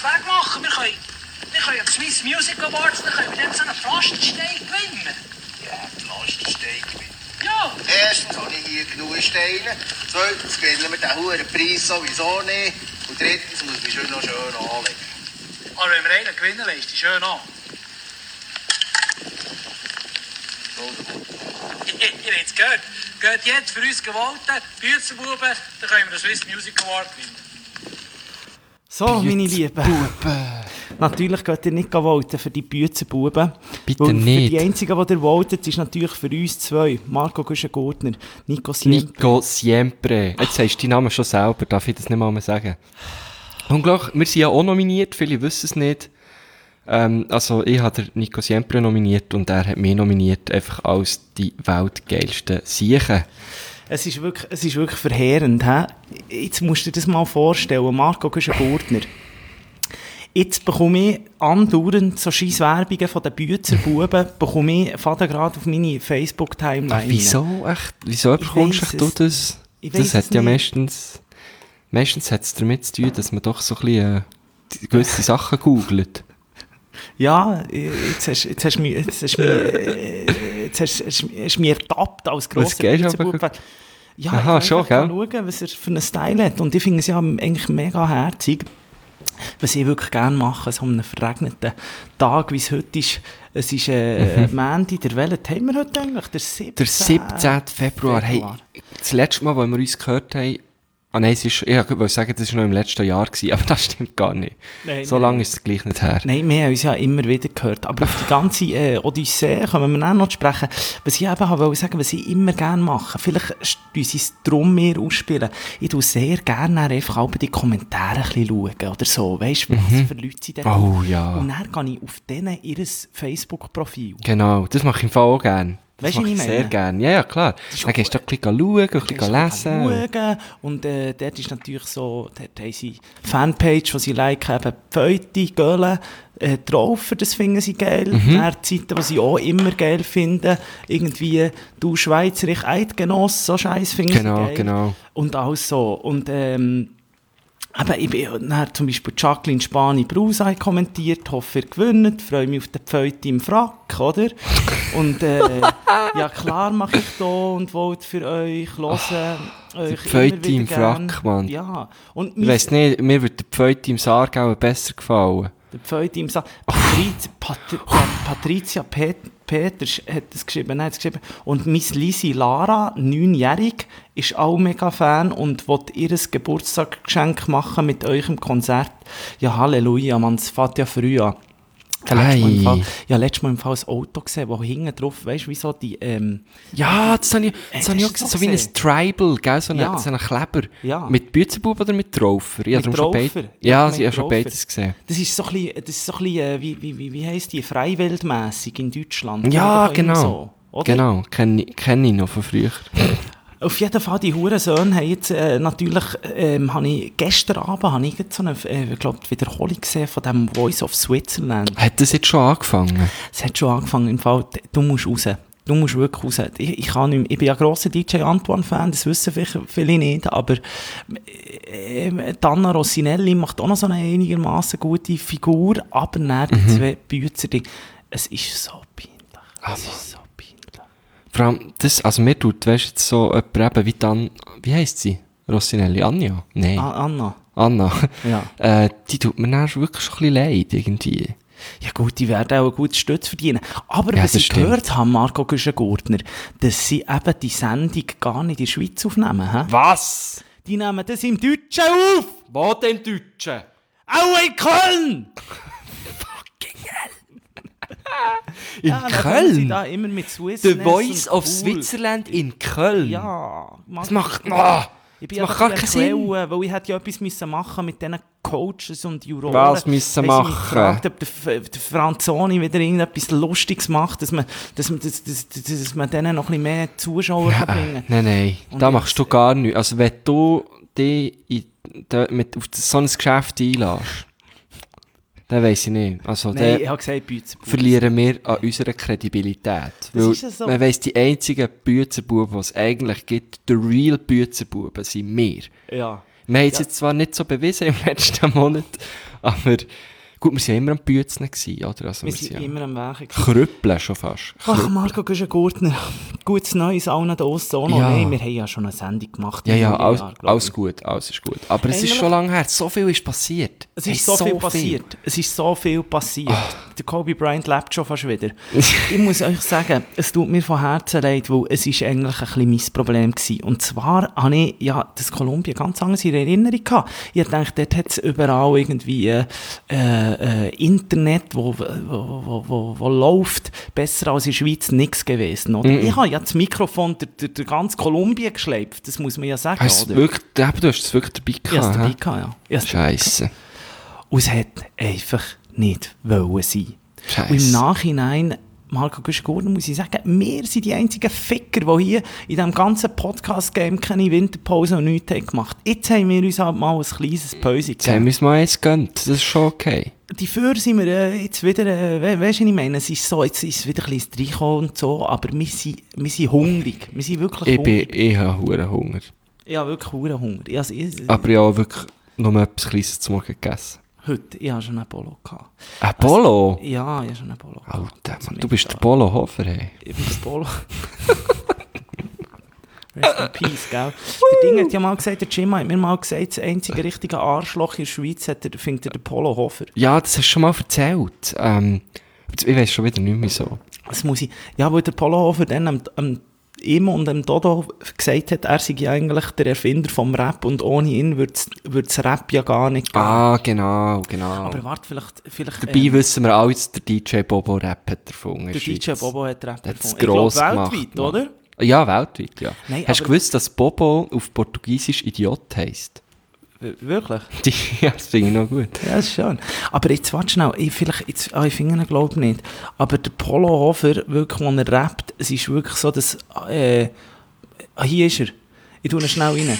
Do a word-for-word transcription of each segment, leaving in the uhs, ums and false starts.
wegmachen. Wir können, wir können am Swiss Music Awards, dann können wir dann so einen Pflasterstein gewinnen. Ja, Pflasterstein gewinnen. Ja. Erstens habe ich hier genug Steine. Zweitens gewinnen wir den hohen Preis sowieso nicht. Und drittens muss ich schön noch schön anlegen. Aber wenn wir einen gewinnen, weisst du schön an. Ihr habt es gehört. Geht jetzt für uns gewollten Büzenbuben, dann können wir den Swiss Music Award gewinnen. So, meine Lieben. Natürlich geht ihr nicht voten für die Büzenbuben. Bitte weil nicht. Für die Einzigen, die ihr votet, ist natürlich für uns zwei. Marco Güschen-Gurtner, Nico Siempre. Nico Siempre. Jetzt sagst du deinen Namen schon selber, darf ich das nicht mal mehr sagen. Unglaublich, wir sind ja auch nominiert, viele wissen es nicht. Ähm, also ich habe Nico Siempre nominiert und er hat mich nominiert, einfach als die weltgeilsten Siechen. Es ist wirklich, es ist wirklich verheerend. He? Jetzt musst du dir das mal vorstellen, Marco Güschen-Gurtner. Jetzt bekomme ich andauernd so Scheisswerbungen von den Büzerbuben, bekomme ich Vater gerade auf meine Facebook-Timeline. Wieso? Echt? Wieso bekommst du das? Das hat ja meistens, meistens hat es damit zu tun, dass man doch so ein bisschen äh, gewisse Sachen googelt. Ja, jetzt hast, jetzt hast du mich, jetzt hast du mich, jetzt hast, hast, hast mich ertappt als grosser Büzerbuben. Ja, aha, ich schon, kann schauen, was er für einen Style hat. Und ich finde es ja eigentlich mega herzig. Was ich wirklich gerne mache, so einen verregneten Tag, wie es heute ist. Es ist äh, mhm. Montag, der welchen haben wir heute eigentlich? Der siebzehnte Der siebzehnte Februar. Hey, das letzte Mal, als wir uns gehört haben, ah nein, es ist, ich wollte sagen, das war noch im letzten Jahr gewesen, aber das stimmt gar nicht. Nein, so lange ist es gleich nicht her. Nein, wir haben uns ja immer wieder gehört. Aber auf die ganze äh, Odyssee können wir auch noch sprechen. Was ich eben wollte sagen, was ich immer gerne mache, vielleicht tun sie es drum mehr ausspielen. Ich schaue sehr gerne einfach auch bei die Kommentare ein bisschen schauen oder so. Weißt du, was mhm. für Leute sie da oh, ja. Und dann gehe ich auf denen ihr Facebook-Profil. Genau, das mache ich im Fall auch gerne. Das weißt du, ich sehr gerne. Ja, ja, klar. Dann gehst du ein bisschen schauen, ein bisschen lesen. Schauen. Und äh, dort ist natürlich so, dort haben sie Fanpage, wo sie liken, eben Pfeute, Gölle, äh, Traufer, das finden sie geil. Mhm. Dann Zeiten, die sie auch immer geil finden. Irgendwie, du Schweizerich Eidgenoss, so Scheiß finden genau, sie geil. Genau, genau. Und alles so. Und, ähm, aber ich bin dann zum Beispiel Jacqueline Spani-Brusay kommentiert, hoffe ihr gewinnt, freue mich auf den Pfeute im Frack, oder? Und äh, ja klar mache ich da und wollte für euch hören. Oh, euch die Pfeute im gern. Frack, Mann. Ja. Und ich weiss nicht, mir würde der Pfeute im Sargau besser gefallen. Der Pfeute im Sargau. Patriz, Patri, Patricia Pet, Peters hat das geschrieben, nein, das geschrieben. Und Miss Lisi Lara, neunjährig, ist auch mega Fan und will ihr Geburtstagsgeschenk machen mit eurem Konzert. Ja, Halleluja, man, es fährt ja früh an. Ich habe letztes Mal, ja, letztes Mal im Fall ein Auto gesehen, wo hinten drauf, weißt du, wie so die, ähm... Ja, das habe ich, das habe ich auch gesehen, so wie ein Tribal, gell, so, ja. eine, so ein Kleber. Ja. Mit Büzenbub oder mit Traufer? Ich mit Traufer. Schon ja, ich habe schon beides gesehen. Das ist so ein bisschen, das ist so ein bisschen wie, wie, wie, wie heisst die, freiwildmässig in Deutschland. Ja, genau. So, genau, kenne ich, kenn ich noch von früher. Auf jeden Fall, die Hurensöhne haben jetzt äh, natürlich, ähm, habe ich, gestern Abend habe ich jetzt so eine, äh, ich glaube, Wiederholung gesehen von dem Voice of Switzerland. Hat das jetzt schon angefangen? Es hat schon angefangen, im Fall, du musst raus. Du musst wirklich raus. Ich, ich, kann nicht mehr, ich bin ja grosser D J Antoine-Fan, das wissen viele nicht, aber äh, Anna Rossinelli macht auch noch so eine einigermaßen gute Figur, aber dann die mhm. zwei Büzer, es ist so peinlich. Es ist so Vor allem, das, also mir tut, weißt du, jetzt so jemand eben wie dann, wie heisst sie? Rossinelli? Anja? Nein. Ah, Anna. Anna. Ja. äh, die tut mir dann wirklich schon ein bisschen leid, irgendwie. Ja gut, die werden auch einen guten Stütz verdienen. Aber ja, was ich stimmt. gehört habe, Marco Güschen-Gurtner, dass sie eben die Sendung gar nicht in der Schweiz aufnehmen. He? Was? Die nehmen das im Deutschen auf! Wo denn Deutschen? Auch in Köln! Fucking hell! In ja, Köln? Sie da immer mit The Voice of cool. Switzerland in Köln? Ja. Das macht... Oh, ich bin das macht gar keinen Sinn. Weil ich hätte ja etwas müssen machen mit diesen Coaches und Juroren. Was müssen machen? Ich gefragt, ob der, der Franzoni wieder irgendetwas Lustiges macht, dass man, dass man, dass, dass, dass man denen noch ein bisschen mehr Zuschauer ja, kann bringen. Nein, nein, und da machst du gar nichts. Also wenn du dich in, da, mit, auf so ein Geschäft einlässt, dann weiss ich nicht. Also, nein, ich habe gesagt, Büzerbuben. Verlieren wir an unserer Kredibilität. Weil so. Man weiss, die einzigen Büzerbuben, die es eigentlich gibt, die real Büzerbuben, sind wir. Ja. Wir haben es ja. jetzt zwar nicht so bewiesen im letzten Monat, Aber gut, wir waren ja immer am Bützen gewesen, oder? Also, Wir wir sind sind ja immer am Weg. Krüppeln schon fast. Ach, Marco Güschen-Gurtner, gutes Neues allen da draussen auch noch. Ja. Nein, wir haben ja schon eine Sendung gemacht. Ja, in ja, einem alles, Jahr, glaub alles ich. gut, alles ist gut. Aber es ist Eigentlich- schon lange her, so viel ist passiert. Es Hey, ist so, viel passiert. Es ist so viel passiert. Der Kobe Bryant lebt schon fast wieder. Ich muss euch sagen, es tut mir von Herzen leid, weil es ist eigentlich ein bisschen mein Problem gewesen. Und zwar habe ich ja das Kolumbien ganz anders in Erinnerung gehabt. Ich dachte, dort hat es überall irgendwie äh, äh, Internet, wo, wo, wo, wo, wo läuft, besser als in der Schweiz nichts gewesen. Oder? Ich habe ja das Mikrofon durch, durch, durch ganz Kolumbien geschleift, das muss man ja sagen. Hast du Oder? wirklich, eben, du hast es wirklich dabei Ich habe es gehabt, dabei hä? gehabt, ja. Ich habe es dabei gehabt. Scheisse. Und es hat einfach nicht wollen sein. Scheisse. Und im Nachhinein, Marco Güschen-Gurtner, muss ich sagen, wir sind die einzigen Ficker, die hier in diesem ganzen Podcast-Game keine Winterpause und nichts haben gemacht. Jetzt haben wir uns halt mal ein kleines Päuschen Jetzt haben gegeben. wir es mal eins gegönnt, das ist schon okay. Dafür sind wir äh, jetzt wieder, äh, we weißt du, was ich meine, es ist so, jetzt ist es wieder ein bisschen reingekommen und so, aber wir sind, wir sind hungrig. Wir sind wirklich Ich, bin, hungrig. ich habe verdammt Hunger. Ich habe wirklich verdammt Hunger. Ich, also, ich, Aber ich habe wirklich nur etwas Kleines zum Morgen gegessen. heute, ich habe schon einen Polo gehabt. Ein Polo? Ja, ich habe schon einen Polo gehabt. Alter, Zum Mann, du bist der Mittag. Polo Hofer, hey. Ich bin das Polo. Rest in Peace, gell? Der Ding hat ja mal gesagt, der Jim hat mir mal gesagt, das einzige richtige Arschloch in der Schweiz hat er, findet er den Polo Hofer. Ja, das hast du schon mal erzählt. Ähm, ich weiß schon wieder nicht mehr so. Das muss ich, ja, weil der Polo Hofer dann am, am, ihm und dem Dodo gesagt hat, er sei ja eigentlich der Erfinder vom Rap und ohne ihn würde es Rap ja gar nicht geben. Ah, genau, genau. Aber warte, vielleicht... vielleicht Dabei ähm, wissen wir alle, dass der D J Bobo Rap hat erfunden. der D J Bobo hat Rap Der hat es erfunden. Ich gross glaub, gemacht. weltweit, Mann. oder? Ja, weltweit, ja. Nein, Hast du aber- gewusst, dass Bobo auf Portugiesisch Idiot heisst? W- Wirklich? Ja, das finde ich noch gut. Ja, das ist schön. Aber jetzt, warte schnell, ich, vielleicht, jetzt, ah, ich finde ihn, glaube ich, nicht. Aber der Polo Hofer, wirklich, wenn er rappt, es ist wirklich so, dass, äh, ah, hier ist er. Ich tue ihn schnell rein.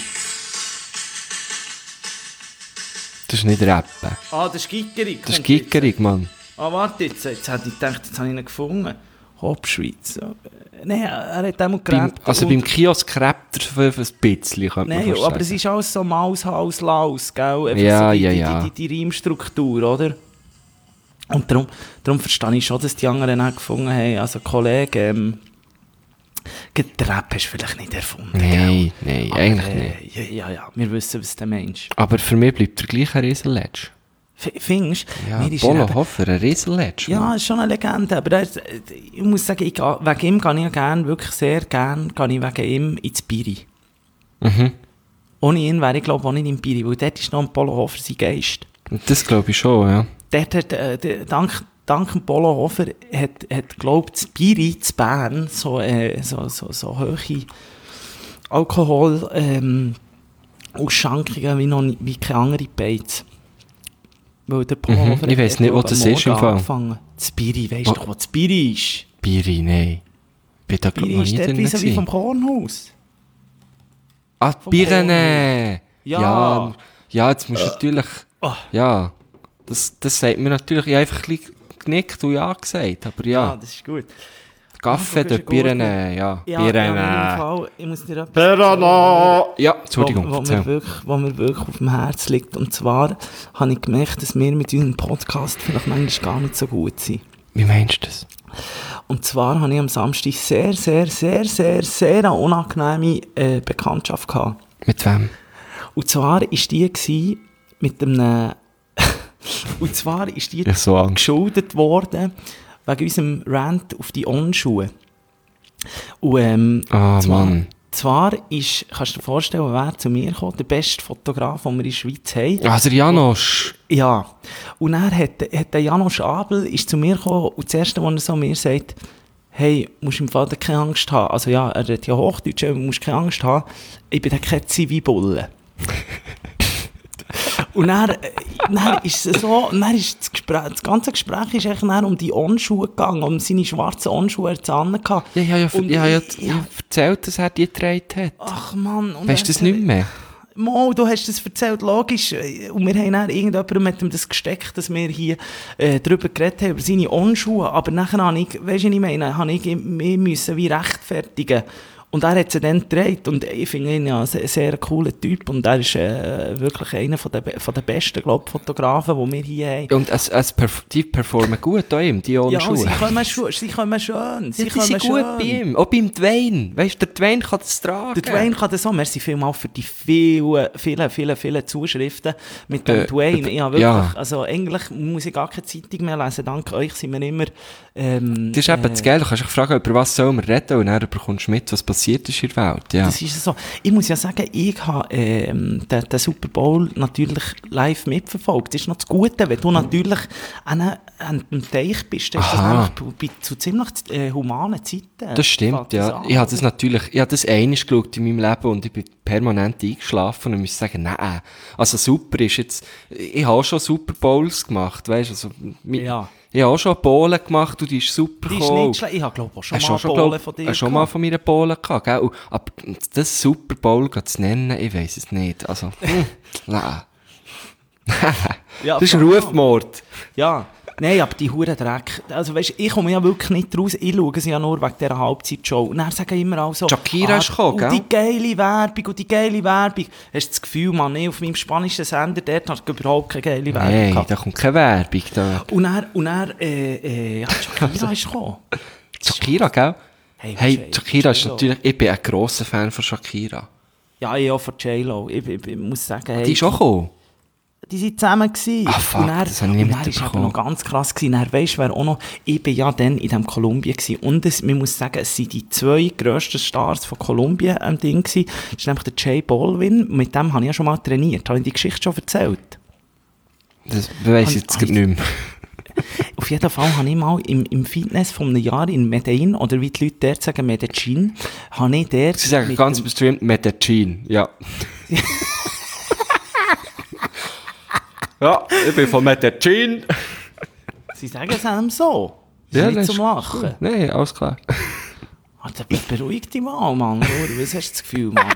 Das ist nicht Rappen. Ah, das ist Gickerig. Das ist Gickerig, Mann. Ah, warte jetzt, jetzt hätte ich gedacht, jetzt habe ich ihn gefunden. Hopp, Schweiz. Nein, er hat einmal Beim, gerappt. also und- beim Kiosk rappt er für ein bisschen, könnte man Nein, fast aber es sagen. ist alles so Maus, Haus, Laus, gell? Einfach Ja, so die, ja, die, ja. Die, die, die Reimstruktur, oder? Und darum, darum verstehe ich schon, dass die anderen auch gefunden haben, also Kollege, ähm, der Rap hast du vielleicht nicht erfunden, Nein, nein, Aber, eigentlich äh, nicht. Ja, ja, ja, wir wissen, was der Mensch. Aber für mich bleibt der gleiche Riesenletsch. F- Findest du? Ja, Mir ist er Polo eben- Hofer, ein Riesenletsch. Ja, Mann. ist schon eine Legende, aber er, ist- ich muss sagen, ich, gehe- wegen ihm gehe ich ja gerne, wirklich sehr gerne, gehe ich wegen ihm ins Biri. Mhm. Ohne ihn wäre ich, glaube ich, auch nicht im Biri, weil dort ist noch ein Polo Hofer sein Geist. Das glaube ich schon, ja. Dort hat, äh, der- dank, dank dem Polo Hofer hat, hat glaube ich, das Biri zu Bern so, äh, so, so, so hohe Alkohol, ähm, Ausschankungen wie, noch nie, wie keine andere Beiz. Weil der Polo Mhm, Hofer ich hat, weiss nicht, glaub, wo das am ist im Morgen Fall. angefangen. Das Biri, weisst Wo- du doch, wo das Biri ist? Biri, nein. Ich bin da glaub Biri noch ist nie dort drin. wie so wie vom gewesen. Kornhaus. Ah, vom Birne! Ja. ja! Ja, jetzt musst du natürlich... Oh. Ja, das, das sagt mir natürlich... Ich habe einfach ein bisschen genickt und ja gesagt, aber Ja, ja. das ist gut. Kaffee, Ah, du der bist ein guter. Birne, ja. Ja, ja, Birne. ja, im Fall, ich muss dir etwas Birne! Ja, Entschuldigung, wo, wo, mir erzähl. wirklich, wo mir wirklich auf dem Herz liegt. Und zwar habe ich gemerkt, dass wir mit unserem Podcast vielleicht manchmal gar nicht so gut sind. Wie meinst du das? Und zwar habe ich am Samstag sehr, sehr, sehr, sehr, sehr eine unangenehme äh, Bekanntschaft gehabt. Mit wem? Und zwar war die gewesen mit einem... Und zwar ist die Ich hab so Angst. geschuldet worden wegen unserem Rant auf die On-Schuhe. Und ähm, Ah, zwar, Mann. zwar ist, kannst du dir vorstellen, wer zu mir kommt, der beste Fotograf, den wir in der Schweiz haben. Ah, der Janosch. Ja. Und dann hat, hat der Janosch Abel ist zu mir gekommen und das Erste, was er so mir sagt, hey, musst im Vater keine Angst haben. Also ja, er hat ja Hochdeutsch, du musst keine Angst haben. Ich bin kein Zivibulle. Und dann, äh, dann ist es so, dann ist das, Gespräch, das ganze Gespräch ist eigentlich dann um die On-Schuhe gegangen, um seine schwarzen On-Schuhe er an. Ja, ich habe ja, Und ich habe ja, ich- ich habe erzählt, dass er die getragen hat. Ach Mann. Und Weißt du das dann- nicht mehr? Mo, du hast das erzählt, logisch. Und wir haben dann irgendjemandem mit ihm das gesteckt, dass wir hier äh, darüber geredet haben, über seine On-Schuhe. Aber nachher habe ich, weißt du, was ich meine, habe ich mich müssen wie rechtfertigen. Und er hat sie dann gedreht und ich finde ihn ja ein sehr, sehr cooler Typ und er ist äh, wirklich einer von der, von der besten, glaub, Fotografen, die wir hier haben. Und es, es perf- die performen gut auch ihm, die ohne Ja, Schuhe. sie kommen, schu- sie kommen schön, sie Ja, die kommen sind gut bei schön. ihm. Auch beim Dwayne. Weißt du, der Dwayne kann das tragen. Der Dwayne kann das auch. Merci vielmals für die vielen, vielen, vielen, vielen Zuschriften mit dem Äh, Dwayne. Ich habe wirklich, ja. also eigentlich muss ich gar keine Zeitung mehr lesen. Dank euch sind wir immer... Ähm, Das ist eben äh, das Geile. Du kannst dich fragen, über was soll man reden und dann bekommst du mit, was passiert ist in der Welt. Ja. Das ist so. Ich muss ja sagen, ich habe ähm, den, den Super Bowl natürlich live mitverfolgt. Das ist noch das Gute, wenn du natürlich an, einem- an dem Teich bist, dann ist das Aha. nämlich bei, bei, zu ziemlich äh, humanen Zeiten. Das stimmt, Fängt ja. an. Ich habe das natürlich, ich habe das einmal geschaut in meinem Leben und ich bin permanent eingeschlafen und muss sagen, nein. Also super ist jetzt, ich habe auch schon Super Bowls gemacht, weißt du, also, mi- Ja. ich habe auch schon Bowlen gemacht und die ist super Die ist gekommen. nicht schlecht. Ich habe glaube ich auch schon Hast mal du schon, Bowlen glaub, von dir hast schon mal gehabt. von mir Bowlen gehabt, gell? Und, aber das Super Bowl zu nennen, ich weiss es nicht. Also, hm, nein. Ja, Das ist ein voll. Rufmord. Ja, nein, aber die Huren Dreck. Also weißt, ich komme ja wirklich nicht raus. Ich schaue sie ja nur wegen dieser Halbzeitshow. Und dann sagen immer auch so... Shakira ist gekommen, und gell? die geile Werbung und die geile Werbung. Hast du das Gefühl, man, ich auf meinem spanischen Sender, dort hat überhaupt keine geile Werbung Nein, gehabt. da kommt keine Werbung. Da. Und dann, und dann äh, äh, ja, Shakira ist gekommen. Shakira, gell? Hey, Hey, was ist- Shakira ist J-Lo. natürlich, ich bin ein grosser Fan von Shakira. Ja, ich auch von J-Lo. Ich, ich, ich muss sagen, hey, Die ist auch gekommen. die waren zusammen. Gewesen. Ah, fuck, und dann, das habe ich nicht und dann ist eben mitbekommen. noch ganz krass gewesen. Dann weisst du, wer auch noch, ich bin ja dann in diesem Kolumbien gewesen. Und es, man muss sagen, es sind die zwei grössten Stars von Kolumbien am Ding gewesen. Das ist nämlich der J Balvin. Mit dem habe ich ja schon mal trainiert. Habe ich die Geschichte schon erzählt? Das weiss ich Hab- jetzt hab grad ich- nicht mehr. Auf jeden Fall habe ich mal im, im Fitness von einem Jahr in Medellin, oder wie die Leute dort sagen, Medellin, habe ich dort... Sie sagen mit ganz dem- bestimmt Medellin, ja. Ja, ich bin von Medellin. Sie sagen es einem so. Das Ja, ist nicht das zum ist Lachen. Nein, alles klar. Alter, beruhig dich mal, Mann. Oder? Was hast du das Gefühl, Mann?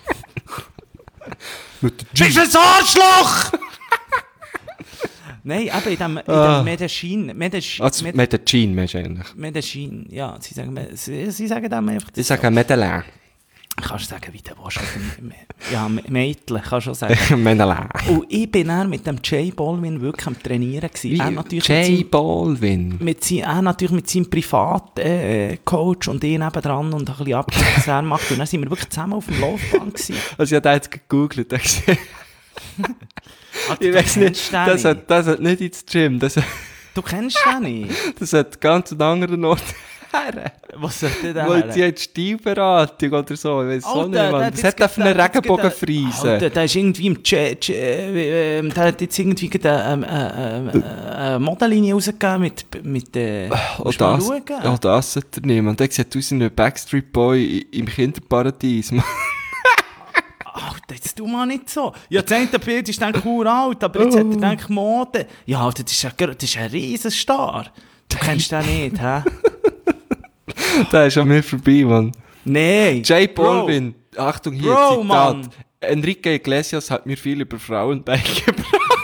Medellin. ein Arschloch! Nein, eben in dem, in dem Medellin. Medellin, Also Med Medellin, meinst du eigentlich? Medellin, ja. Sie sagen, sie, sie sagen dem einfach... Ich sage Medellin. Kannst du sagen, wie du willst. Ja, Mädchen, kannst du schon sagen. Medellin. Und ich bin dann mit dem J Balvin wirklich am Trainieren gewesen. Er natürlich mit J seinem- Balvin. mit sein, er natürlich mit seinem privaten äh, Coach und ich nebendran und ein bisschen abgeklärt, was er macht. Und dann sind wir wirklich zusammen auf dem Laufband gewesen. Also ich habe jetzt gegoogelt und gesehen. Alter, Ich du weiss nicht, kennst den das nicht. hat, das hat nicht ins Gym, das, Du kennst den nicht. das hat ganz einen anderen Ort her. Was soll der Weil denn? die hat Stilberatung oder so, ich weiss auch nicht, Mann. Das hat auf einer Regenbogenfriese. Alter, der ist irgendwie im Ch Ch äh, der hat jetzt irgendwie gerade ähm, äh, äh, eine Modellinie rausgegeben mit, mit äh, Auch musst mal das, schauen. auch das sollte er nehmen. Und der sieht aus wie ein Backstreet Boy i- im Kinderparadies. Mann. Alter, jetzt tu mal nicht so. Ja, das eine Bild ist dann cool alt, aber jetzt hat er gedacht, Mode. Ja, Alter, das ist ein, das ist ein Riesenstar. Du kennst den nicht, hä? Der ist an mir vorbei, Mann. Nein. J Bro. Balvin, Achtung hier, Bro, Zitat. Mann. Enrique Iglesias hat mir viel über Frauen beigebracht.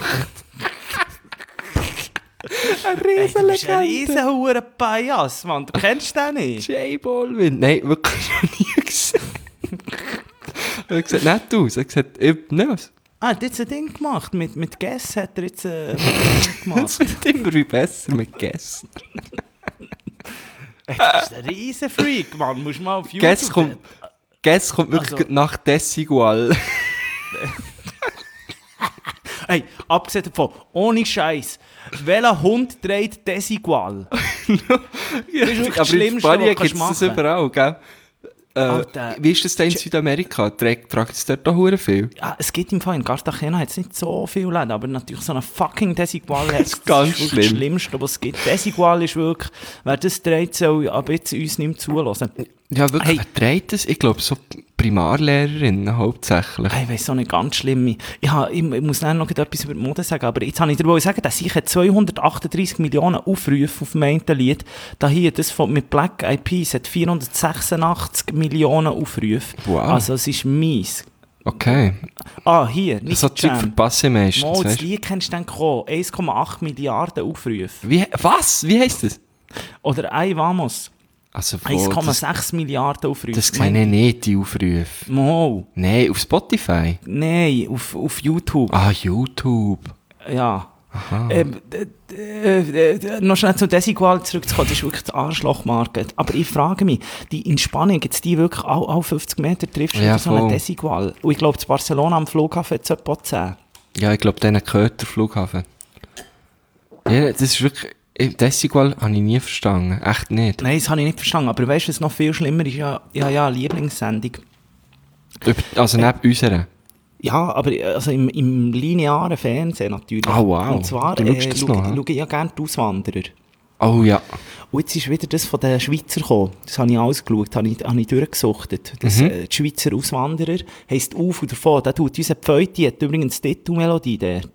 Ein Ey, du bist ein Riesenlegende. riesen Pajas, Mann. Du kennst den nicht. J Balvin. Nein, wirklich noch nie gesehen. Er sieht nett aus. Er sieht, ich, ne, was? Ah, er hat jetzt ein Ding gemacht. Mit, mit Guess hat er jetzt äh, ein Ding Das gemacht. wird immer wie besser mit Guess. Ey, das ist ein riesen Freak, Mann. Musst mal auf YouTube... Guess kommt, Guess kommt wirklich Also- nach Desigual. Ey, abgesehen davon, ohne Scheiß. Welcher Hund trägt Desigual? Ja, wirklich das aber in Schlimmste, Spanien was du gibt es kannst das machen. überall, gell? Äh, Alter. wie ist das denn in Südamerika? Tragt tragen es dort auch hure viel? Ja, es gibt im Fall in Cartagena jetzt nicht so viel Läden, aber natürlich so eine fucking Desigual hat. ist ganz wirklich schlimm. das Schlimmste, was es gibt. Desigual ist wirklich, wer das trägt, soll ab jetzt uns nicht mehr zulassen. Ja, wirklich, Hey. wer trägt das? Ich glaube, so Primarlehrerinnen hauptsächlich. Hey, ich weiss auch nicht, ganz schlimm. Ich, ha, ich, ich muss dann noch etwas über die Mode sagen, aber jetzt habe ich dir wohl sagen, dass ich zweihundertachtunddreissig Millionen Aufrufe auf meinem Lied. Da hier, das von, mit Black Eyed Peas hat vierhundertsechsundachtzig Millionen Aufrufe. Wow. Also es ist mies. Okay. Ah, hier, nicht So Zeug verpasse ich meistens, Mal, das weißt du? Lied kennst du dann gekommen. eins Komma acht Milliarden Aufrufe. Wie, was? Wie heisst das? Oder Ay Vamos. Also, wo, eins Komma das, sechs Milliarden Aufrufe. das sehe ich nicht, die Aufrufe. Mo. Nein, auf Spotify? Nein, auf, auf YouTube. Ah, YouTube. Ja. Ähm, d- d- d- noch schnell zu Desigual zurückzukommen, das ist wirklich die Arschlochmarke. Aber ich frage mich, die in Spanien, gibt es die wirklich alle, alle fünfzig Meter triffst du Ja, ja, so eine voll. Desigual? Und ich glaube, in Barcelona am Flughafen hat es etwa zehn. Ja, ich glaube, denen gehört der Flughafen. Ja, das ist wirklich... Desigual habe ich nie verstanden. Echt nicht. Nein, das habe ich nicht verstanden. Aber weißt du, was noch viel schlimmer ist? Ja, ja, ja, Lieblingssendung. Über- Also neben unserer. Ja, aber also im, im linearen Fernsehen natürlich. Ah, wow. Und zwar Du äh, schaust das schau, noch, hä? schaue ich ja gerne die Auswanderer. Oh ja. Und jetzt ist wieder das von den Schweizer gekommen. Das habe ich alles geschaut, habe ich, habe ich durchgesuchtet. Das, Mhm. äh, die Schweizer Auswanderer heisst «Auf und davon». Da tut unser Pfeuti, hat übrigens die Titelmelodie dort.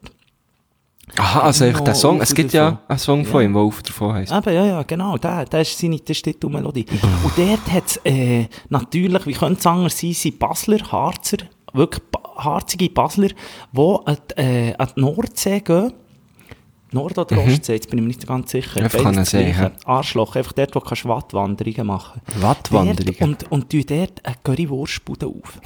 Aha, also einfach der Noch Song. auf Es und gibt davon. ja einen Song von Ja. ihm, der auf davon heisst. Eben, ja, ja, genau, der, der ist seine das ist die Titelmelodie. Und dort hat es äh, natürlich, wie könnte es anders sein, sind Basler, Harzer, wirklich ba- harzige Basler, die an, die, äh, an die Nordsee gehen. Nord- oder Ostsee, jetzt bin ich mir nicht ganz sicher. Einfach Beides an den das See, Gleiche. hä? Arschloch, einfach dort, wo du Wattwanderungen machen kannst. Wattwanderungen? Dort- Und, und tun dort eine Currywurstbude auf.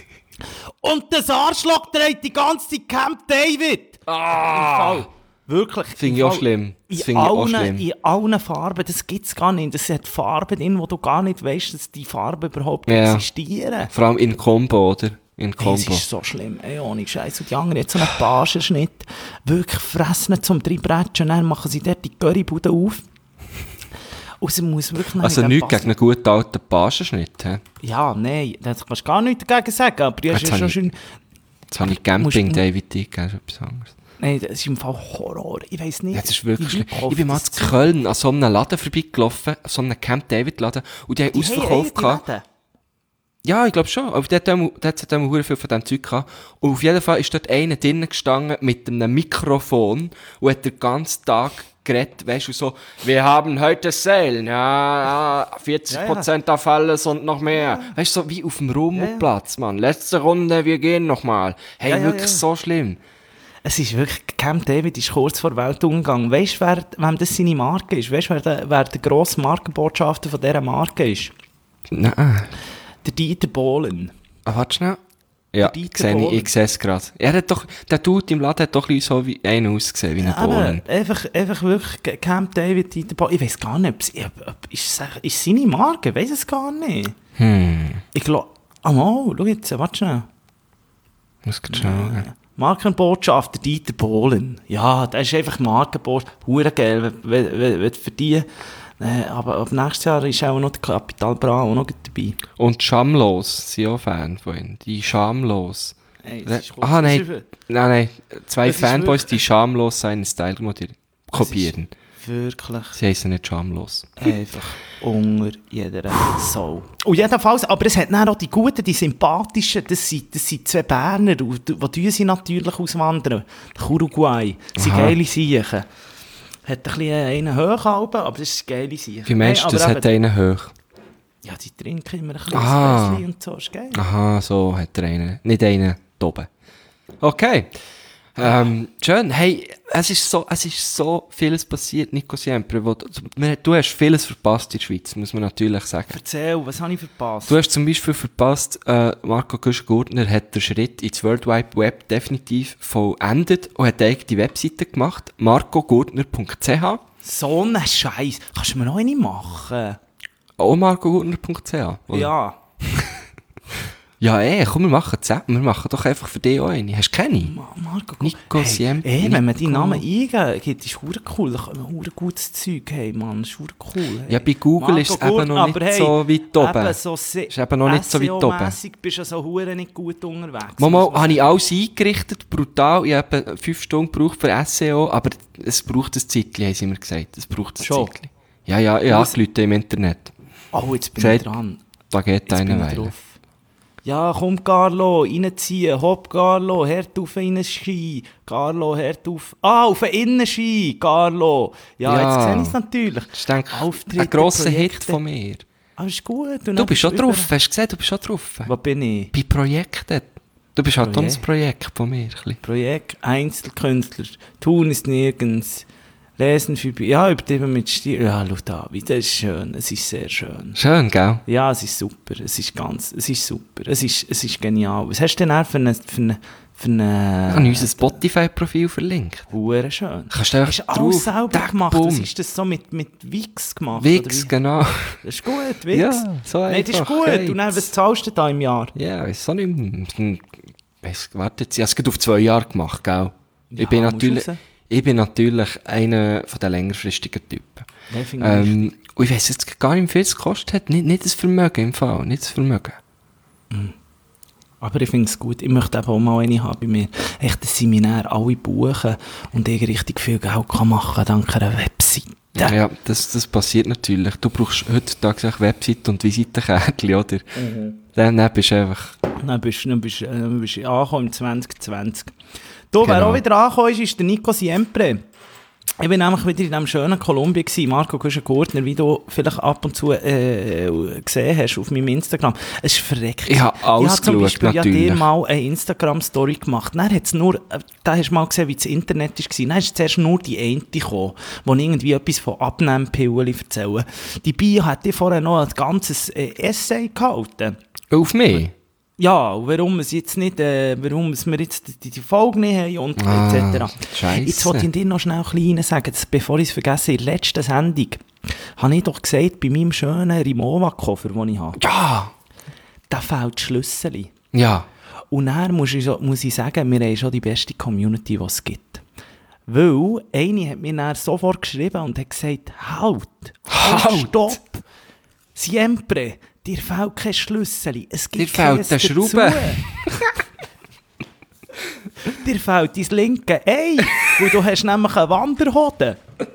Und das Arschloch trägt die ganze Zeit Camp David. Ah! Im Fall. Wirklich. Finde im ich auch Fall. schlimm. Das In finde ich auch allen, schlimm. in allen Farben, das gibt es gar nicht. Das hat Farben drin, wo du gar nicht weißt, dass die Farben überhaupt Ja. existieren. Vor allem in Combo, oder? In Hey, Combo. es ist so schlimm, ey, ohne Scheiß. Und die anderen jetzt so einen Pagenschnitt, wirklich fressen zum Drei-Bretschen, dann machen sie dort die Currybude auf. Und sie muss wirklich noch Also in dem nichts Basel- gegen einen guten alten Pagenschnitt. He? Ja, nein, da kannst du gar nichts dagegen sagen, aber die ist Jetzt ja habe schon ich- schön... Jetzt habe ich Musst- Camping David eingegeben, das ist etwas anderes. Nein, das ist im Fall Horror. Ich weiss nicht. Ja, das ist wirklich wie schlimm. Leute kaufen Ich bin mal das zu Zeug. Köln an so einem Laden vorbeigelaufen, an so einem Camp David Laden, und die haben Die ausverkauft haben gehabt. Laden. Ja, ich glaube schon. Aber dort hat es dann sehr viel von diesem Zeug gehabt. Und auf jeden Fall ist dort einer drinnen gestanden mit einem Mikrofon und hat den ganzen Tag geredet, weißt du, so, wir haben heute Sale, ja, ja, vierzig Prozent auf alles und noch mehr. Weißt du, so wie auf dem Rummelplatz, Mann. Letzte Runde, wir gehen nochmal. Hey, Ja, ja, wirklich ja. so schlimm. Es ist wirklich, Camp David ist kurz vor Weltuntergang. Weißt du, wer, wem das seine Marke ist? Weißt du, wer der, wer der grosse Markenbotschafter von dieser Marke ist? Nein. Der Dieter Bohlen. Ah, warte schnell. Ja, Dieter sehe ich, Bohlen. ich sehe es gerade. Er hat doch, der Dude im Laden hat doch ein bisschen so wie einer ausgesehen, wie ein Bohlen. Aber einfach, einfach wirklich Camp David, Dieter Bohlen. Ich weiss gar nicht, ob es ob, ob, ist, es- ist seine Marke? Ich weiss es gar nicht. Hm, Ich glaube... Ah, oh, schau jetzt, warte schnell. muss ich schauen. Markenbotschafter Dieter Bohlen. Ja, das ist einfach Markenbotschafter. Hure geil, wenn, wenn, wenn für die. Äh, aber ab nächstes Jahr ist auch noch der Capital Bra auch noch dabei. Und Schamlos, sind auch Fan von ihm. Die Schamlos. Hey, das ist Ah, nein, das ist nein, nein. Zwei Das ist Fanboys, die wirklich- schamlos seinen Style modi- kopieren. Wirklich Sie heißen nicht schamlos. einfach unter jeder Sau. Und jedenfalls, aber es hat dann auch die Guten, die Sympathischen, das sind, das sind zwei Berner, und die die sie natürlich auswandern. Uruguay, das sind Aha. geile Siechen. Hat ein bisschen einen Hochhalben, aber das ist geile Siechen. Wie meinst du, das hat einen hoch? Ja, die trinken immer ein bisschen Ah. Espresso und so, ist geil. Aha, so hat er einen. Nicht einen da oben. Okay. Ähm, schön. Hey, es ist so, es ist so vieles passiert, Nico Siempre. Wo, du, du hast vieles verpasst in der Schweiz, muss man natürlich sagen. Erzähl, was habe ich verpasst? Du hast zum Beispiel verpasst, äh, Marco Güsch-Gurtner hat den Schritt ins World Wide Web definitiv vollendet und hat eine eigene Webseite gemacht, marco gurtner punkt c h. So ein Scheiß. Kannst du mir noch eine machen? Auch marco gurtner punkt c h. oder? Ja. Ja, ey, komm, wir machen zusammen. Wir machen doch einfach für dich auch eine. Hast du keine? Ma- Marco, Nico hey, Siempre, hey, wenn man Nico. deinen Namen eingeben gibt, ist hure cool. Da kann man hure gutes Zeug haben, Mann. Das ist hure cool. Hey. Ja, bei Google ist es eben noch nicht aber hey, so weit oben. Eben so se- Ist eben noch nicht so weit oben. S E O-mässig bist du so hure nicht gut unterwegs. Mama, muss man habe ich alles eingerichtet, brutal. Ich habe etwa fünf Stunden gebraucht für S E O, aber es braucht ein Zeitchen, haben sie mir gesagt. Es braucht ein Schon? Zeitchen. Ja, ja, ich habe Leute im Internet. sagen. Oh, jetzt bin Gesagt, ich dran. Da geht Jetzt eine bin ich Weile. drauf. Ja, komm, Carlo, reinziehen. Hopp, Carlo, hart auf den Innenski. Carlo, hart auf... Ah, auf den Innenski, Carlo. Ja, Ja. jetzt sehe ich es natürlich. Das ist denke, Auftritte, ein grosser Hit Projekte. von mir. Ah, ist gut. Und Du dann bist schon über- drauf, hast du gesehen, du bist schon drauf. Wo bin ich? Bei Projekten. Du bist halt auch ein Projekt. Projekt von mir. ein bisschen. Projekt Einzelkünstler. Tun ist nirgends. Lesen für Bücher. Ja, übertrieben mit Stil. Ja, schau da, wie das ist schön. Es ist sehr schön. Schön, gell? Ja, es ist super. Es ist ganz, es ist super. Es ist, es ist genial. Was hast du denn auch für eine, für eine, für eine... Ich habe unser Spotify-Profil verlinkt. Hure schön. Kannst du einfach Hast du alles drauf- selber Tack, gemacht? bumm. Was ist das so mit, mit Wix gemacht? Wix, oder genau. wie? Das ist gut, Wix. Ja, so Nein, das ist einfach gut. geht's. Und dann, was zahlst du da im Jahr? Ja, weiss auch nicht. Hm, weiss, warte jetzt, ich habe es gerade auf zwei Jahre gemacht, gell? Ja, ich, bin musst natürlich, raus. ich bin natürlich einer von den längerfristigen Typen. Nein, finde ich nicht. Ähm, und ich weiss jetzt gar nicht, wie viel es gekostet hat. Nicht, nicht das Vermögen im Fall, nicht das Vermögen. Aber ich finde es gut. Ich möchte eben auch mal eine haben bei mir. Echt, dass sie mir dann alle buchen und ich richtig viel Geld kann machen dank einer Webseite. Ja, das, das passiert natürlich. Du brauchst heutzutage eine Webseite und Visitenkärtchen, oder? Mhm. Dann, dann bist du einfach... Dann bist du, dann bist, äh, dann bist du angekommen im zwanzig zwanzig. Du, wer Genau. auch wieder angekommen ist, ist der Nico Siempre. Ich war nämlich wieder in diesem schönen Kolumbien gewesen. Marco Guschen-Gurtner, wie du vielleicht ab und zu äh, gesehen hast auf meinem Instagram. Es ist verreckt. Ich habe alles Ich habe zum geschaut, Beispiel ja dir natürlich. mal eine Instagram-Story gemacht. Dann hat's nur, äh, da hast du mal gesehen, wie das Internet war. Dann ist zuerst nur die eine gekommen, die irgendwie etwas von Abnehmpillen erzählen. Die Bio hat dir vorher noch ein ganzes äh, Essay gehalten. Auf mich? Ja, und warum es jetzt nicht, äh, warum es wir jetzt die, die Folge nicht haben und Ah, et cetera. scheisse. Jetzt wollte ich dir noch schnell klein sagen, dass, bevor ich es vergesse, in der letzten Sendung habe ich doch gesagt, bei meinem schönen Rimowa-Koffer, den ich habe, Ja! da fehlt das Schlüssel. Ja. Und dann muss ich, so- muss ich sagen, wir haben schon die beste Community, die es gibt. Weil eine hat mir dann sofort geschrieben und hat gesagt, halt, Halt! stopp, siempre, dir fehlt kein Schlüssel, es gibt Dir fehlt keins eine dazu. Schraube. Dir fehlt dein linke Ei, weil du hast nämlich einen Wanderhoden.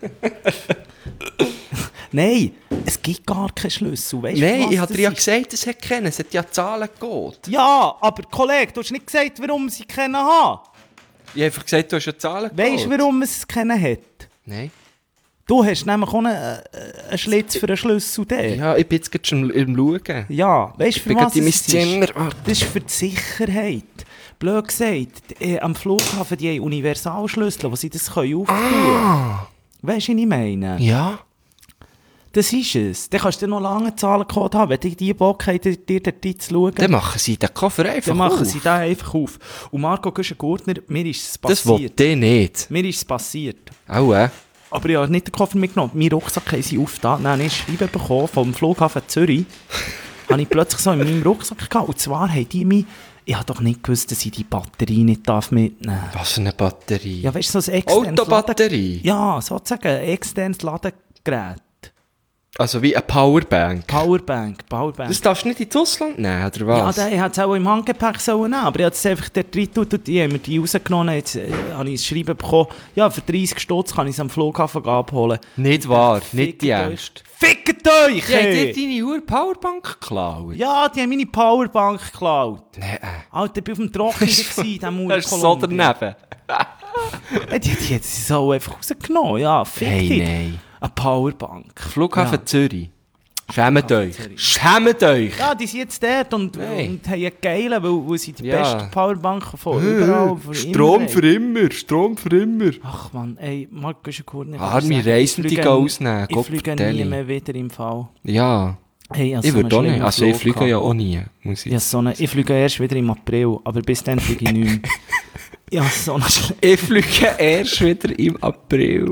Nein, es gibt gar keinen Schlüssel. Weißt du, Nein, was ich habe das dir ja ist? gesagt, es hat keinen. Es hat ja Zahlen gegeben. Ja, aber Kollege, du hast nicht gesagt, warum sie keinen haben. Ich habe einfach gesagt, du hast ja Zahlen Weißt du, warum es keinen hat? Nein. Du hast nämlich auch einen, äh, einen Schlitz für einen Schlüssel da. Ja, ich bin jetzt gerade schon im Schauen. Ja, weißt du, Ich für bin was gerade in mein es ist? Zimmer. Warte. Das ist für die Sicherheit. Blöd gesagt, äh, am Flughafen die haben Universalschlüssel, wo sie das können auftun können. Ah. Weißt du, was ich meine? Ja. Das ist es. Dann kannst du noch lange Zahlencode haben. Wenn die die Bock haben, dir dir dort zu schauen, Dann machen sie den Koffer einfach dann machen auf. sie den einfach auf. Und Marco Guschen-Gurtner, mir ist es Das passiert. will ich nicht. Mir ist es passiert. Auch, äh? Aber ich habe nicht den Koffer mitgenommen. Mein Rucksack haben sie aufgetan. Dann habe ich ein Schreiben bekommen vom Flughafen Zürich. habe ich plötzlich so in meinem Rucksack gehabt. Und zwar haben die mich... Ich habe doch nicht gewusst, dass ich die Batterie nicht darf mitnehmen darf. Was für eine Batterie? Ja, weißt du, so ein externes Autobatterie? Laden- Ja, sozusagen ein externes Ladegerät. Also wie eine Powerbank. Powerbank, Powerbank. Das darfst du nicht ins Ausland nehmen, oder Ja, was? der hat es auch im Handgepäck sollen nehmen, aber ich habe es einfach dort rein tun und die haben mir die rausgenommen. Jetzt äh, habe ich ein Schreiben bekommen, ja, für dreissig Stutz kann ich es am Flughafen abholen. Nicht wahr, nicht Fickt die euch. Ernst. Fickt euch! Die haben ey! dir deine Uhr Powerbank geklaut. Ja, die haben meine Powerbank geklaut. Nee. Alter, ich war auf dem Trockenen, dieser Mauer. Das ist so daneben. Die, die, die hat sie so einfach rausgenommen, ja, fick Hey, dich. nein. Eine Powerbank. Flughafen Ja. Zürich. Schämt euch. Zürich. Schämt euch. Ja, die sind jetzt dort und, Nein. und haben einen geilen, weil, weil sie die Ja. besten Powerbanken von überall, von Strom immer für immer, Strom für immer. Ach man, ey, Marc Guschen-Gurtner. Arme Reisende gehen ausnehmen, Ich Gott fliege vertelle. nie mehr wieder im Fall. Ja, Hey, ich habe ich so einen würde auch nicht. schlimmen Also ich Flug fliege ja gehabt. auch nie. Muss ich. Ich, habe so eine, ich fliege erst wieder im April, aber bis dann fliege ich nicht mehr. Ich habe so eine schlimme... Ich fliege erst wieder im April.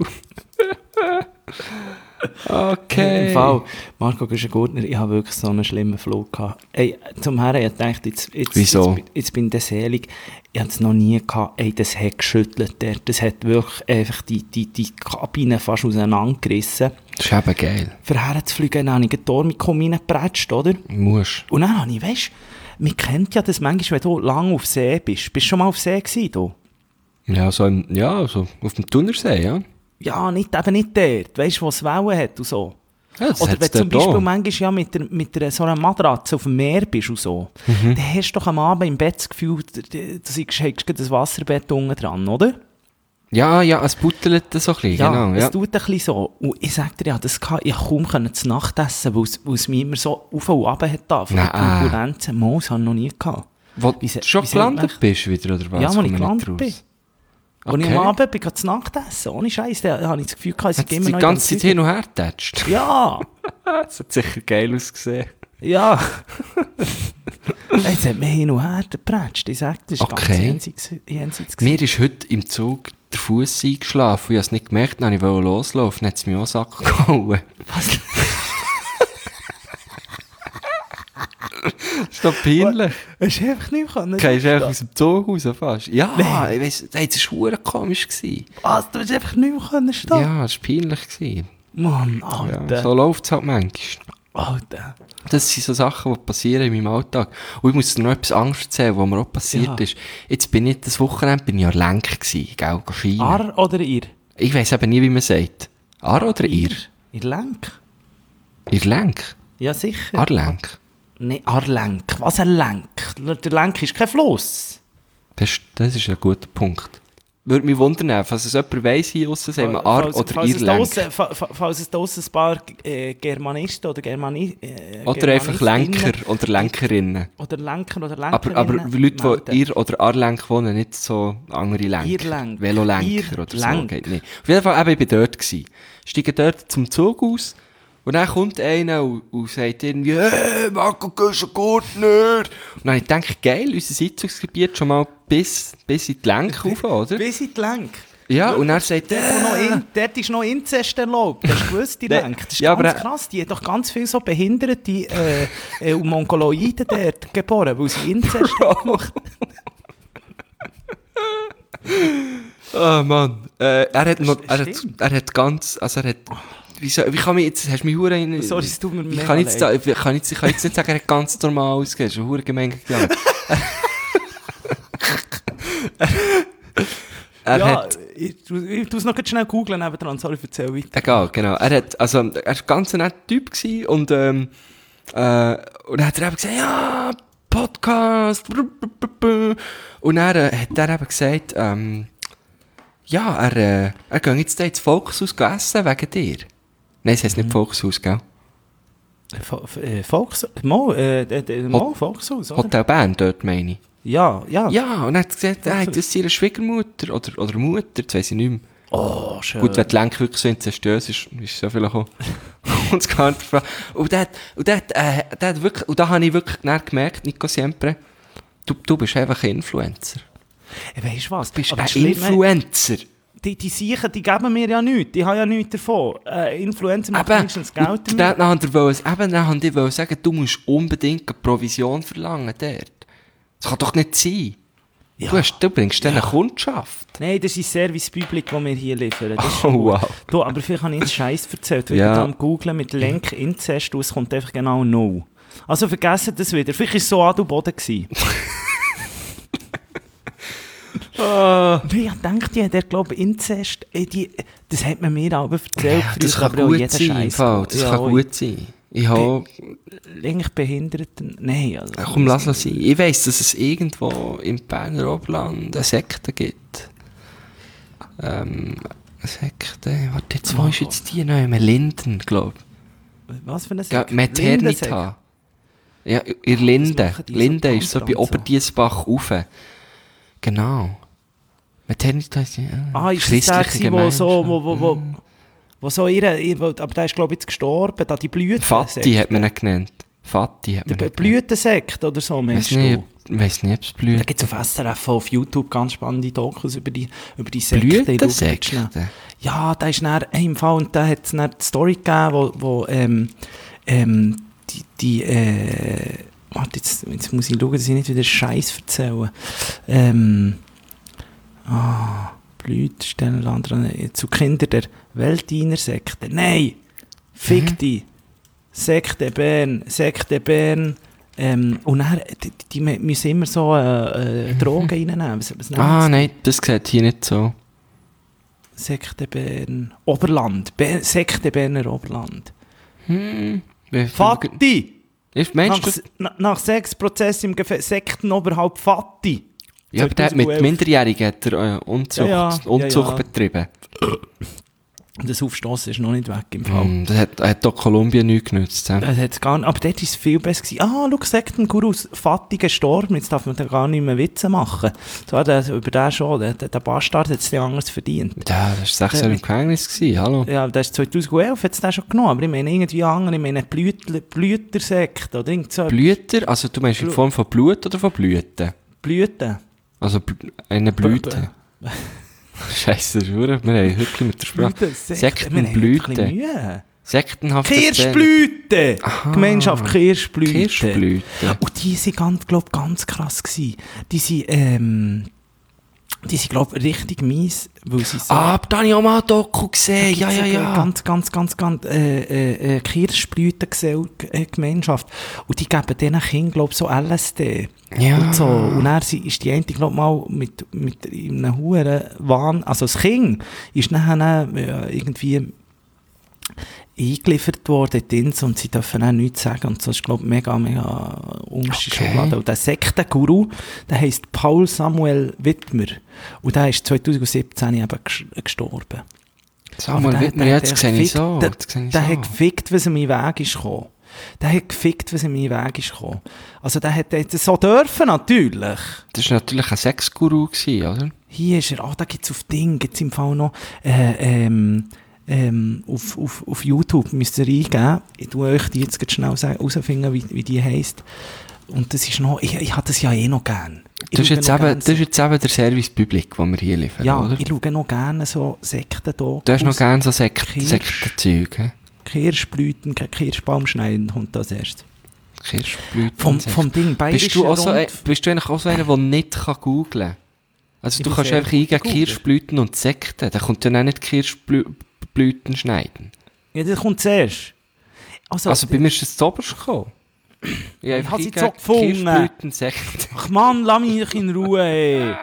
Okay. Im Fall, Marco Guschen-Gurtner, ich habe wirklich so einen schlimmen Flug gehabt. Ey, zum Herren, ich dachte, jetzt, jetzt, Wieso? jetzt, jetzt bin ich selig. Ich habe es noch nie gehabt. Ey, das hat geschüttelt. Der. Das hat wirklich einfach die, die, die Kabine fast auseinandergerissen. Das ist eben geil. Für herzufliegen, dann habe ich einen Dormicum reingepratscht, oder? Musst. Und dann habe ich, weisst du, man kennt ja das manchmal, wenn du lange auf See bist. Bist du schon mal auf See gewesen, du? Ja, so im, ja, so auf dem Thunersee, ja. Ja, nicht, eben nicht dort. Weisst du, wo es Wellen hat und so. Ja, das Oder hat's wenn du zum dort Beispiel auch. manchmal ja mit, der, mit der, so einer Matratze auf dem Meer bist und so, Mhm. dann hast du doch am Abend im Bett das Gefühl, du du hast gerade das Wasserbett unten dran, oder? Ja, ja, es buttelt so ein bisschen, Ja, genau. es Ja. tut ein bisschen so. Und ich sag dir ja, das kann ich kaum zu Nacht essen, weil es, weil es mich immer so auf und runter hat da, von der Nein. Konkurrenz. Mo, das habe ich noch nie gehabt. Wo Wie du se- schon wie sagt man gelandet bist wieder, oder was? Ja, wo Komm ich nicht gelandet raus. bin. Als ich Okay. am Abend bin, zu Nacht essen, ohne Scheiß, da habe ich das Gefühl, gehabt, ich Hat sei sie immer die noch ganze Zeit in hin und her getatscht? Ja, Das hat sicher geil ausgesehen. ja. Jetzt hat mich hin und her gepratscht, ich sage, das ist Okay. ganz jenseits, jenseits gewesen. Mir ist heute im Zug der Fuß eingeschlafen und ich habe es nicht gemerkt, dann wollte ich loslaufen, dann hat es mich auch einen Sack gehauen. Was? Das ist doch peinlich. Hast du einfach nicht können? Du gehst einfach aus dem Zug raus fast. Ja, Nein. ich weiss, das war verdammt komisch. Gewesen. Was? Du hast einfach nicht mehr können stehen? Ja, das war peinlich. Gewesen. Mann, Ja, Alter. so läuft es halt manchmal. Alter. Das sind so Sachen, die passieren in meinem Alltag. Und ich muss dir noch etwas Angst erzählen, was mir auch passiert Ja. ist. Jetzt bin ich, das Wochenende bin ich ja Lenk gewesen, gell, Schienen. Ar oder ihr? Ich weiss eben nie, wie man sagt. Ar oder ihr? Ihr Lenk? Ihr Lenk? Ja, sicher. Arlenk? Nein, Arlenk. Was ein Lenk? Der Lenk ist kein Fluss. Das, ist- das ist ein guter Punkt. Würde mich wundern, falls es jemand weiss hier draussen, sagen wir Ar Falls- oder falls ihr es da Lenk. draussen- fa- fa- Falls es da draussen ein paar äh, Germanisten oder Germani äh, Oder einfach Germanistinnen Lenker oder Lenkerinnen. Oder Lenker oder Aber, Lenkerinnen aber Leute, die melden. ihr oder Arlenk wohnen, nicht so andere Lenker. Ihr Lenk. Velolenker Ihr oder so, Lenk. geht nicht. Auf jeden Fall, eben, ich war dort. Gewesen. Steige dort zum Zug aus und dann kommt einer und, und sagt irgendwie, hey, Marco, gehst du gut nicht? Und dann habe ich gedacht, geil, unser Sitzungsgebiet schon mal bis, bis in die Lenk rauf, oder? Bis in die Lenk. Ja, und er sagt, Dort, wo noch äh, in, dort ist noch Inzest erlaubt. Hast du gewusst, die Ne, Lenk? Das ist ja, ganz aber- krass. Die hat doch ganz viele so Behinderte äh, äh, und Mongoloiden dort geboren, weil sie Inzest haben gemacht. oh Mann. Äh, er hat noch, er hat, Stimmt. er hat ganz, also er hat, wie, soll, wie kann man jetzt, hast du mich hure in... Sorry, es tut mir Wie mega kann ich jetzt, leid. da, wie kann ich, jetzt- ich kann jetzt nicht sagen, er hat ganz normal ausgegeben. Das ist eine hure Gemeinde gegangen. Er ja, hat, ich, tu- ich tu es noch ganz schnell googeln nebendran, sorry, erzähl weiter. egal, genau. Er hat, also, er war ein ganz netter Typ gewesen und, ähm, äh, und dann hat er eben gesagt, ja, Podcast, brr, brr, brr, brr. Und dann äh, hat er eben gesagt, ähm, ja, er, äh, er geht jetzt da ins Volkshaus essen wegen dir. Nein, es heisst nicht Volkshaus, gell? Vo- äh, Volks... Mo, äh, äh, äh, Mo, Hot- Volkshaus, oder? Hotel Bern, dort meine ich. Ja, ja. Ja, und er hat gesagt, er hat das ihre Schwiegermutter oder, oder Mutter, das weiss ich nicht mehr. Oh, schön. Gut, wenn die Lenk wirklich so inzestiös ist, ist es ja vielleicht auch. Und es gar nicht fragen. Und der, hat- und der, hat, äh, der hat wirklich, und da habe ich wirklich dann gemerkt, Nico Siempre, du, du bist einfach ein Influencer. Äh, Weisst du was? Du bist Aber ein das Schlimme- Influencer. Die, die Siechen, die geben mir ja nichts. Die haben ja nichts davon. Äh, Influencer machen wenigstens Geld und damit. dann haben die wollen- eben, dann haben die wollen sagen, du musst unbedingt eine Provision verlangen dort. Das kann doch nicht sein. Ja. Du, hast, du bringst denen Kundschaft. Nein, das ist Service Public, das wir hier liefern. Das ist Oh, schon gut. wow. Du, aber vielleicht habe ich jetzt Scheiß erzählt. Weil Ja. ich am Googlen mit Lenk Inzest, und es kommt einfach genau null. Also vergessen das wieder. Vielleicht war es so Adu Boden gewesen. Und ich dachte, der glaube Inzest, äh, die, das hat man mir aber erzählt. Das früher, kann aber auch gut jeder sein. Scheiß. Fall. Das Ja, kann auch gut sein. Ich habe... Eigentlich Behinderten. Nein, also. Ja, komm, lass es sein. Ich weiss, dass es irgendwo im Berner Oberland eine Sekte gibt. Ähm, eine Sekte... Warte, jetzt, wo ist jetzt die noch? Im Linden, glaube Was für eine ich. Ja, Sekte? Maternita. Ja, in Linden. machen die so Linden ist so bei Tantra und so? Oberdiesbach rauf. Genau. Maternita ist ja... Ah, ist das der, gewesen, wo so, wo, wo, wo, wo so ihre, ihre, aber der ist glaube ich jetzt gestorben, da die Blüten. Fatti hat man ihn genannt. Fatti hat man ihn Der genannt. Blütensekt oder so, Ich meinst weiss du? nicht, ich weiss nicht, ob es Da Blüten... gibt es auf S R F auf YouTube ganz spannende Dokus über die, über die Sekte. Ich schaue jetzt schnell. Blütensekte? Ja, da ist dann im Fall, und da hat es eine Story gegeben, wo, wo ähm, ähm, die, die äh, warte, jetzt, jetzt muss ich schauen, dass ich nicht wieder Scheiß erzähle. Ähm, ah, Blütenstellenland zu Kinder der Weltdiener-Sekte. Nein! Fick die! Sekte Bern, Sekte Bern. Ähm, und dann, die, die müssen immer so äh, äh, Drogen reinnehmen. Was, was nennen Ah, sie? nein, das sieht hier nicht so. Sekte Bern, Oberland, Be Sekte Berner Oberland. Hm. Wie- Fatti! Ist, Nach, meinst du? S- na- nach sechs Prozessen im Gefäß, Sekten oberhalb Fatti. Ja, aber der hat mit zweitausendelf. Minderjährigen hat er, äh, Unzucht, Ja, ja, Unzucht ja, ja. betrieben. Und das Aufstossen ist noch nicht weg im Fall. Mm, das hat, hat doch Kolumbien nichts genützt. He? Das hat's gar nicht, aber dort war es viel besser gewesen. Ah, schau, Sektenguru, Fatih gestorben, jetzt darf man da gar nicht mehr Witze machen. So, der, über den schon, der, der Bastard hat es dir anders verdient. Ja, das war sechs Jahre im Gefängnis. Gewesen, hallo? Ja, das ist zweitausendelf, hat es den schon genommen, aber ich meine irgendwie andere, ich meine Blüter, Blütersekt oder irgend so. Blüter? Also du meinst in Blu- Form von Blut oder von Blüten? Blüten. Also bl- eine Blüte. Scheisse, das ist verdammt, wir haben wirklich mit der Sprache. Blüten, Sekt. Wir haben ein Sektenblüte. bisschen Mühe. Sektenhafte Kirschblüte! Gemeinschaft Kirschblüte. Kirschblüte. Und die waren, ganz, glaub, ganz krass gewesen. Die sind, ähm, die sind, glaub, richtig mies, weil sie so... Ah, da habe ich auch mal ein Doku gesehen. Ja, ja, ja. Ganz, ganz, ganz, ganz, äh, äh, äh, Kirschblütengemeinschaft. Und die geben diesen Kindern, glaub, so L S D. Ja. Und so. Und dann sie- ist die eine, glaub, mal mit, mit einem huren Wahn, also das Kind ist nachher äh, irgendwie eingeliefert worden drin und sie dürfen auch nichts sagen und so ist, glaube ich, mega, mega unterste Okay. Schublade. Und der Sektenguru, der heisst Paul Samuel Wittmer und der ist zweitausendsiebzehn eben ges- gestorben. Samuel Aber Wittmer, der- jetzt der sehe ich gefickt- so. Der, jetzt sehe ich der so. hat gefickt, was ihm in den Weg ist gekommen. Der hat gefickt, was ihm in den Weg ist gekommen. Also der hat das so dürfen, natürlich. Das war natürlich ein Sexguru, gewesen, oder? Hier ist er, ah, da gibt es auf Ding, gibt es im Fall noch, äh, ähm, ähm, auf, auf, auf YouTube müsst ihr eingeben. Ich tue euch die jetzt ganz schnell herausfinden, wie, wie die heisst. Und das ist noch, ich, ich habe das ja eh noch gern. Ich Das ist, schaue jetzt noch eben, gern das ist jetzt eben der Service Public, den wir hier liefern, Ja, oder? ich schaue noch gerne so Sekten da. Du hast noch gerne so Sekt Kirsch. Sektenzeug, hä? Kirschblüten, Kirschbaum schneiden kommt das erst. Kirschblüten. Vom, vom Ding, Bist du, auch so, ein- Rund- bist du eigentlich auch so einer, der nicht kann googlen kann? Also Ich du muss kannst ehrlich einfach eingeben googlen. Kirschblüten und Sekten, da kommt dann auch nicht Kirschblüten schneiden. Ja, das kommt zuerst. Also, Also bei mir ist es zu oberst gekommen. Ich, Ich einfach habe sie eingegeben, so gefunden. Kirschblüten, Sekten. ach Mann, lass mich in Ruhe, ey.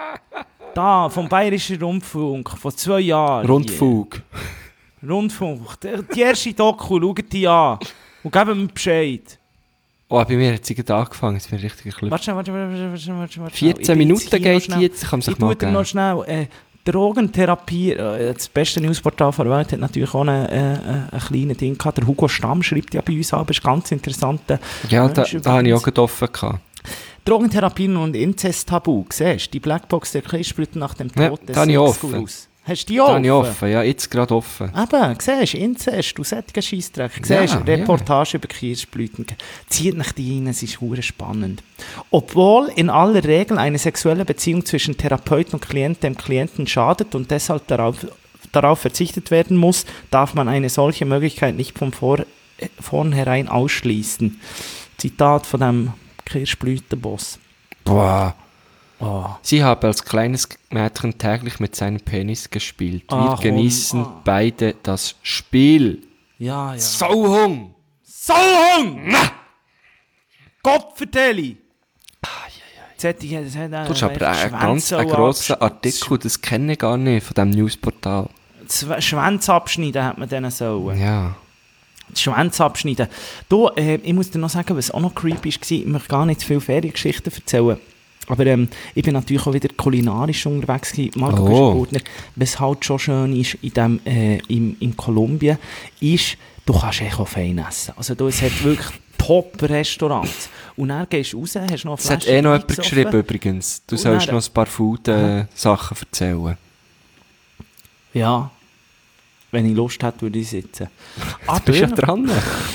Da, vom Bayerischen Rundfunk, vor zwei Jahren. Rundfug. Hier. Rundfunk. Die die erste Doku, schaut die an. Und geben mir Bescheid. Oh, bei mir hat sie gerade angefangen, jetzt bin ich richtig glücklich. Warte, warte, warte, warte, warte, warte. vierzehn Minuten geht die jetzt, kann man sich Ich mal tue dir noch geben. schnell, äh, Drogentherapie, äh, das beste Newsportal der Welt, hat natürlich auch einen äh, äh, ein kleines Ding gehabt. Der Hugo Stamm schreibt ja bei uns an, aber ist ganz interessant. Ja, da, da habe ich auch gerade offen gehabt. Drogentherapien und Inzest-Tabu, siehst du? Die Blackbox der Kirschblüten nach dem Ja, Tod des da habe ich Sexgurus. Hast du die Da offen? habe ich offen, ja, jetzt gerade offen. Eben, siehst du, Inzest, du solchen Scheissdreck. Siehst Ja, du, Reportage über Kirschblüten. Zieht nach die rein, es ist verdammt spannend. Obwohl in aller Regel eine sexuelle Beziehung zwischen Therapeut und Klient dem Klienten schadet und deshalb darauf, darauf verzichtet werden muss, darf man eine solche Möglichkeit nicht von vor, äh, vornherein ausschließen. Zitat von dem Kirschblütenboss. Boah. Oh. Sie haben als kleines Mädchen täglich mit seinem Penis gespielt. Wir Ah, komm. genießen Ah. beide das Spiel. Ja, ja. Sauhung! Sauhung! Kopfverteiling! Jetzt hätte ich, das hat Du hast aber einen ganz einen grossen Artikel, das kenne ich gar nicht, von diesem Newsportal. Schwänze abschneiden hat man denen sollen. Ja. Schwänze abschneiden. Du, äh, ich muss dir noch sagen, was auch noch creepy war, ich möchte gar nicht zu viele Feriengeschichten erzählen. Aber ähm, ich bin natürlich auch wieder kulinarisch unterwegs gewesen. Marco Oh. Gurtner, was halt schon schön ist in, dem, äh, in, in Kolumbien, ist, du kannst echt auch fein essen. Also du, es hat wirklich Top-Restaurants. Und dann gehst du raus, hast noch eine Es hat Flasche eh noch Wein jemand gesoffen. geschrieben übrigens. Du Und sollst dann- noch ein paar Food-Sachen erzählen. Ja. Wenn ich Lust hätte, würde ich sitzen. Du bist ja dran.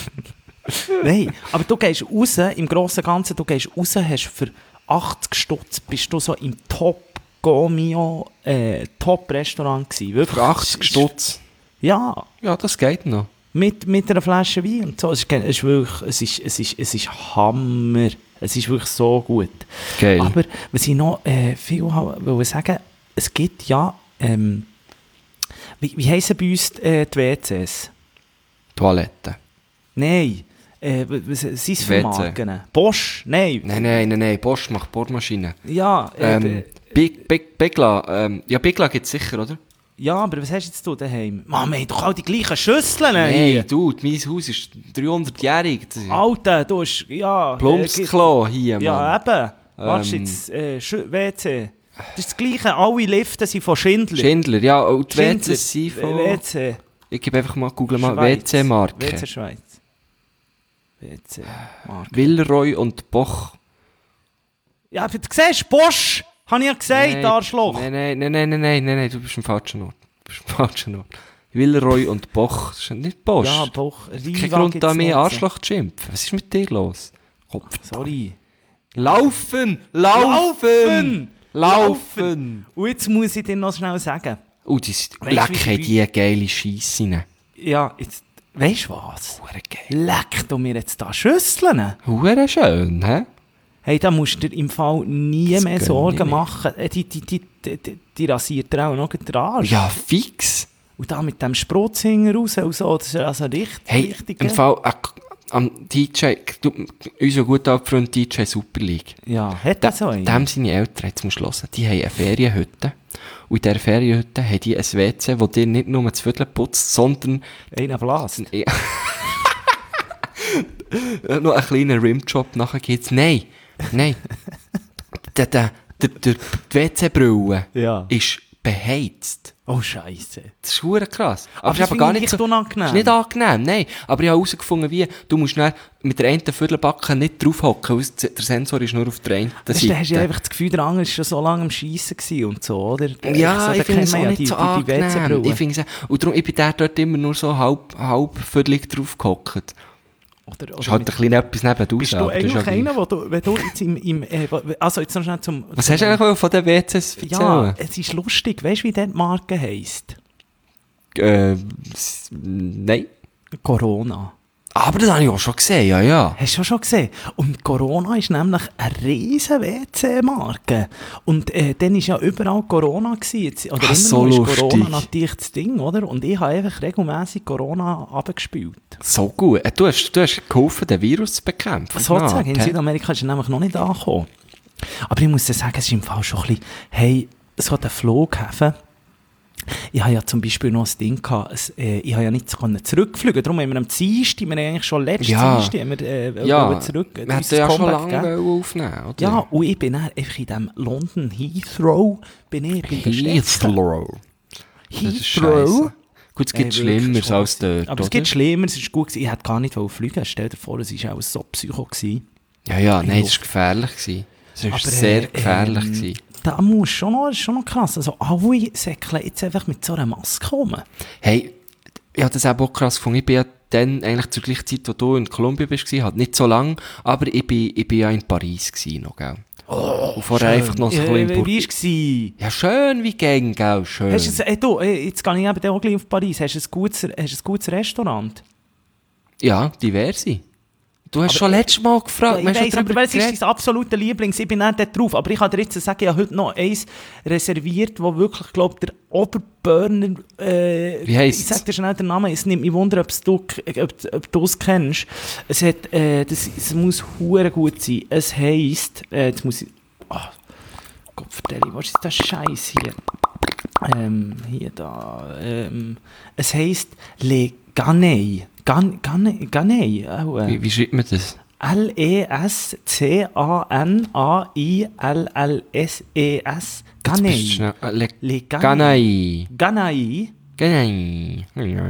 Nein, aber du gehst raus, im Grossen und Ganzen, du gehst raus, hast für achtzig Stutz bist du so im Top Gomio, äh, Top-Restaurant gewesen. Wirklich. Für achtzig Stutz. Ja, Ja, das geht noch. mit, mit einer Flasche Wein und so. Es ist, es ist wirklich, es ist, es ist, es ist Hammer. Es ist wirklich so gut. Geil. Aber was ich noch äh, viel habe, wollte sagen, es gibt ja, ähm, wie, wie heissen bei uns äh, die W Cs? Toilette. Nein. Äh, was sind es für W C. Marken? Bosch? Nein. Nein, nein, nein, nein. Bosch macht Bohrmaschinen. Ja, äh, Ähm, Big, Big, Bigla. Ähm, ja, Bigla gibt es sicher, oder? ja, aber was hast jetzt du daheim? Mann, wir haben doch all die gleichen Schüsseln Nein, hier. du, mein Haus ist dreihundertjährig. Das ist Alter, du hast, ja... Plumpsklo hier, äh, Ja, Mann. eben. Warte Ähm. jetzt, äh, Schü- W C. Das ist das Gleiche, alle Lifte sind von Schindler. Schindler, ja, und die W Schindler, Cs sind von... W C. Ich gebe einfach mal, google mal Schweiz. W C-Marke. W C Schweiz. W C-Marke. Villeroy und Boch. Ja, du siehst, Bosch! Habe ich ja gesagt, Nein, Arschloch. Nein, nein, nein, nein, nein, nein, nein, nein, du bist im falschen Ort. Du bist im falschen Ort. Villeroy und Boch, das ist nicht Bosch. Ja, Boch. Kein Riva Grund, gibt's da mehr nicht. Arschloch zu schimpfen. Was ist mit dir los? Kopf. Sorry. Laufen! Laufen! Laufen! Und jetzt muss ich dir noch schnell sagen. Oh, die sind Weißt du, leck, wie- haben die geile Scheisse rein. Ja, jetzt, weisst du was? Hure geil. Leck du mir jetzt da Schüsseln. Hure schön, hä? Hey, da musst du dir im Fall nie Das mehr gönn ich Sorgen mir. machen. Äh, Die, die, die, die, die, die rasiert dir auch noch den Arsch. Ja, fix. Und da mit dem Sprutzinger raus und so, das ist also richtig, Hey, richtig im geil. Fall, äh, am D J, du, unser guter Freund D J Super League. Ja, hat Da, er so einen? dem seine Eltern, jetzt musst du hören, die haben eine Ferienhütte. Und in dieser Ferienhütte haben die ein W C, das dir nicht nur das Viertel putzt, sondern Einer blast. ja, noch einen kleinen Rimjob nachher gibt's. Nein, nein. der, der, der, der, die W C-Brille Ja. ist beheizt. Oh, Scheiße. Das ist verdammt krass. Aber, Aber es ist das aber gar finde ich nicht so... echt unangenehm. Ist nicht angenehm, nein. Aber ich habe herausgefunden, wie, du musst dann mit der einen Viertelbacke nicht draufhocken, weil der Sensor ist nur auf der einen Weißt du, da hast du ja Seite. einfach das Gefühl, der Andere war schon so lange am Schiessen gewesen und so, oder? Ja, so, ich da finde kennt es man auch ja nicht die, so die, die angenehm. Ich W C-Brille. finde es, und darum, ich bin der dort immer nur so halb, halb viertelig drauf gehockt. Oder, Ist oder halt ein mit, bisschen etwas nebenaus. bist du aber das ist eigentlich ja einer, gleich. wo du, wenn du jetzt im, im äh, also jetzt noch schnell zum... Was zum, hast du eigentlich von den W Cs erzählen? Ja, es ist lustig, weißt du, wie die Marke heisst? Äh, s- nein. Corona. Aber das habe ich auch schon gesehen, ja, ja. Hast du ja schon gesehen? Und Corona ist nämlich eine riesen W C-Marke. Und äh, dann war ja überall Corona. Gewesen. Jetzt, oder Ach, immer so noch ist lustig. Corona natürlich das Ding, oder? Und ich habe einfach regelmässig Corona abgespielt. So gut. Äh, Du hast, du hast geholfen, den Virus zu bekämpfen. Sozusagen, in hä? Südamerika ist er nämlich noch nicht angekommen. Aber ich muss dir sagen, es ist im Fall schon ein bisschen, hey, so der Flughäfen, ich habe ja zum Beispiel noch das Ding gehabt, es, äh, ich habe ja nicht so können zurückfliegen, darum haben wir am Dienstag, wir haben eigentlich schon letztes Ja. Dienstag, haben wir, äh, Ja, wollen zurück, wir uns hätten ja das schon Comeback lange geben. wollen aufnehmen, oder? Ja, und ich bin dann einfach in diesem London Heathrow, bin ich bei der Stärksten. Heathrow. Das ist Heathrow. scheisse. Gut, es gibt Ey, wirklich Schlimmeres schon als gewesen. dort, Aber es oder? gibt Schlimmeres, es war gut gewesen. Ich hätte gar nicht fliegen. Stell dir vor, es war auch so psycho gewesen. Ja, ja, nein, Luft. es war gefährlich. gewesen. Es war Aber, sehr äh, gefährlich. ähm, gewesen. Da muss schon noch, das ist schon noch krass. Also alle säckeln jetzt einfach mit so einer Maske rum. Hey, ich habe das auch krass gefunden. Ich bin ja dann eigentlich zur gleichen Zeit, wo du in Kolumbien bist, halt nicht so lang, aber ich bin, ich bin ja in Paris gewesen noch, gell? Und vorher einfach noch so ein bisschen in Äh, Bur- wie war es? Ja, schön wie Gang, gell? Schön. Hast du ein, ey, du, ey, jetzt gehe ich eben auch gleich auf Paris. Hast du ein gutes, hast du ein gutes Restaurant? Ja, diverse. Du hast schon letztes Mal gefragt. Ja, wir ich haben weiss, schon aber drüber welches ist geredet. dein absoluter Lieblings? Ich bin nicht dort drauf. Aber ich kann dir jetzt sagen, ich habe heute noch eins reserviert, wo wirklich, glaube der Oberburner... Äh, Wie heisst's? Ich sag dir schnell den Namen. Es nimmt mich wunder, ob du, ob, ob du es kennst. Es, hat, äh, das, es muss hure gut sein. Es heisst... Äh, jetzt muss ich... Oh, Gott vertelle, was ist das Scheiß hier? Ähm, hier da... Ähm, es heisst Le Ganey. Gan, Ganey, Ganey. Auch, äh. Wie, wie schreibt man das? L E S C A N A I L L S E S. Bist du Ganei. schnell- äh, Le- Le Ganei. Ganei. Ganei.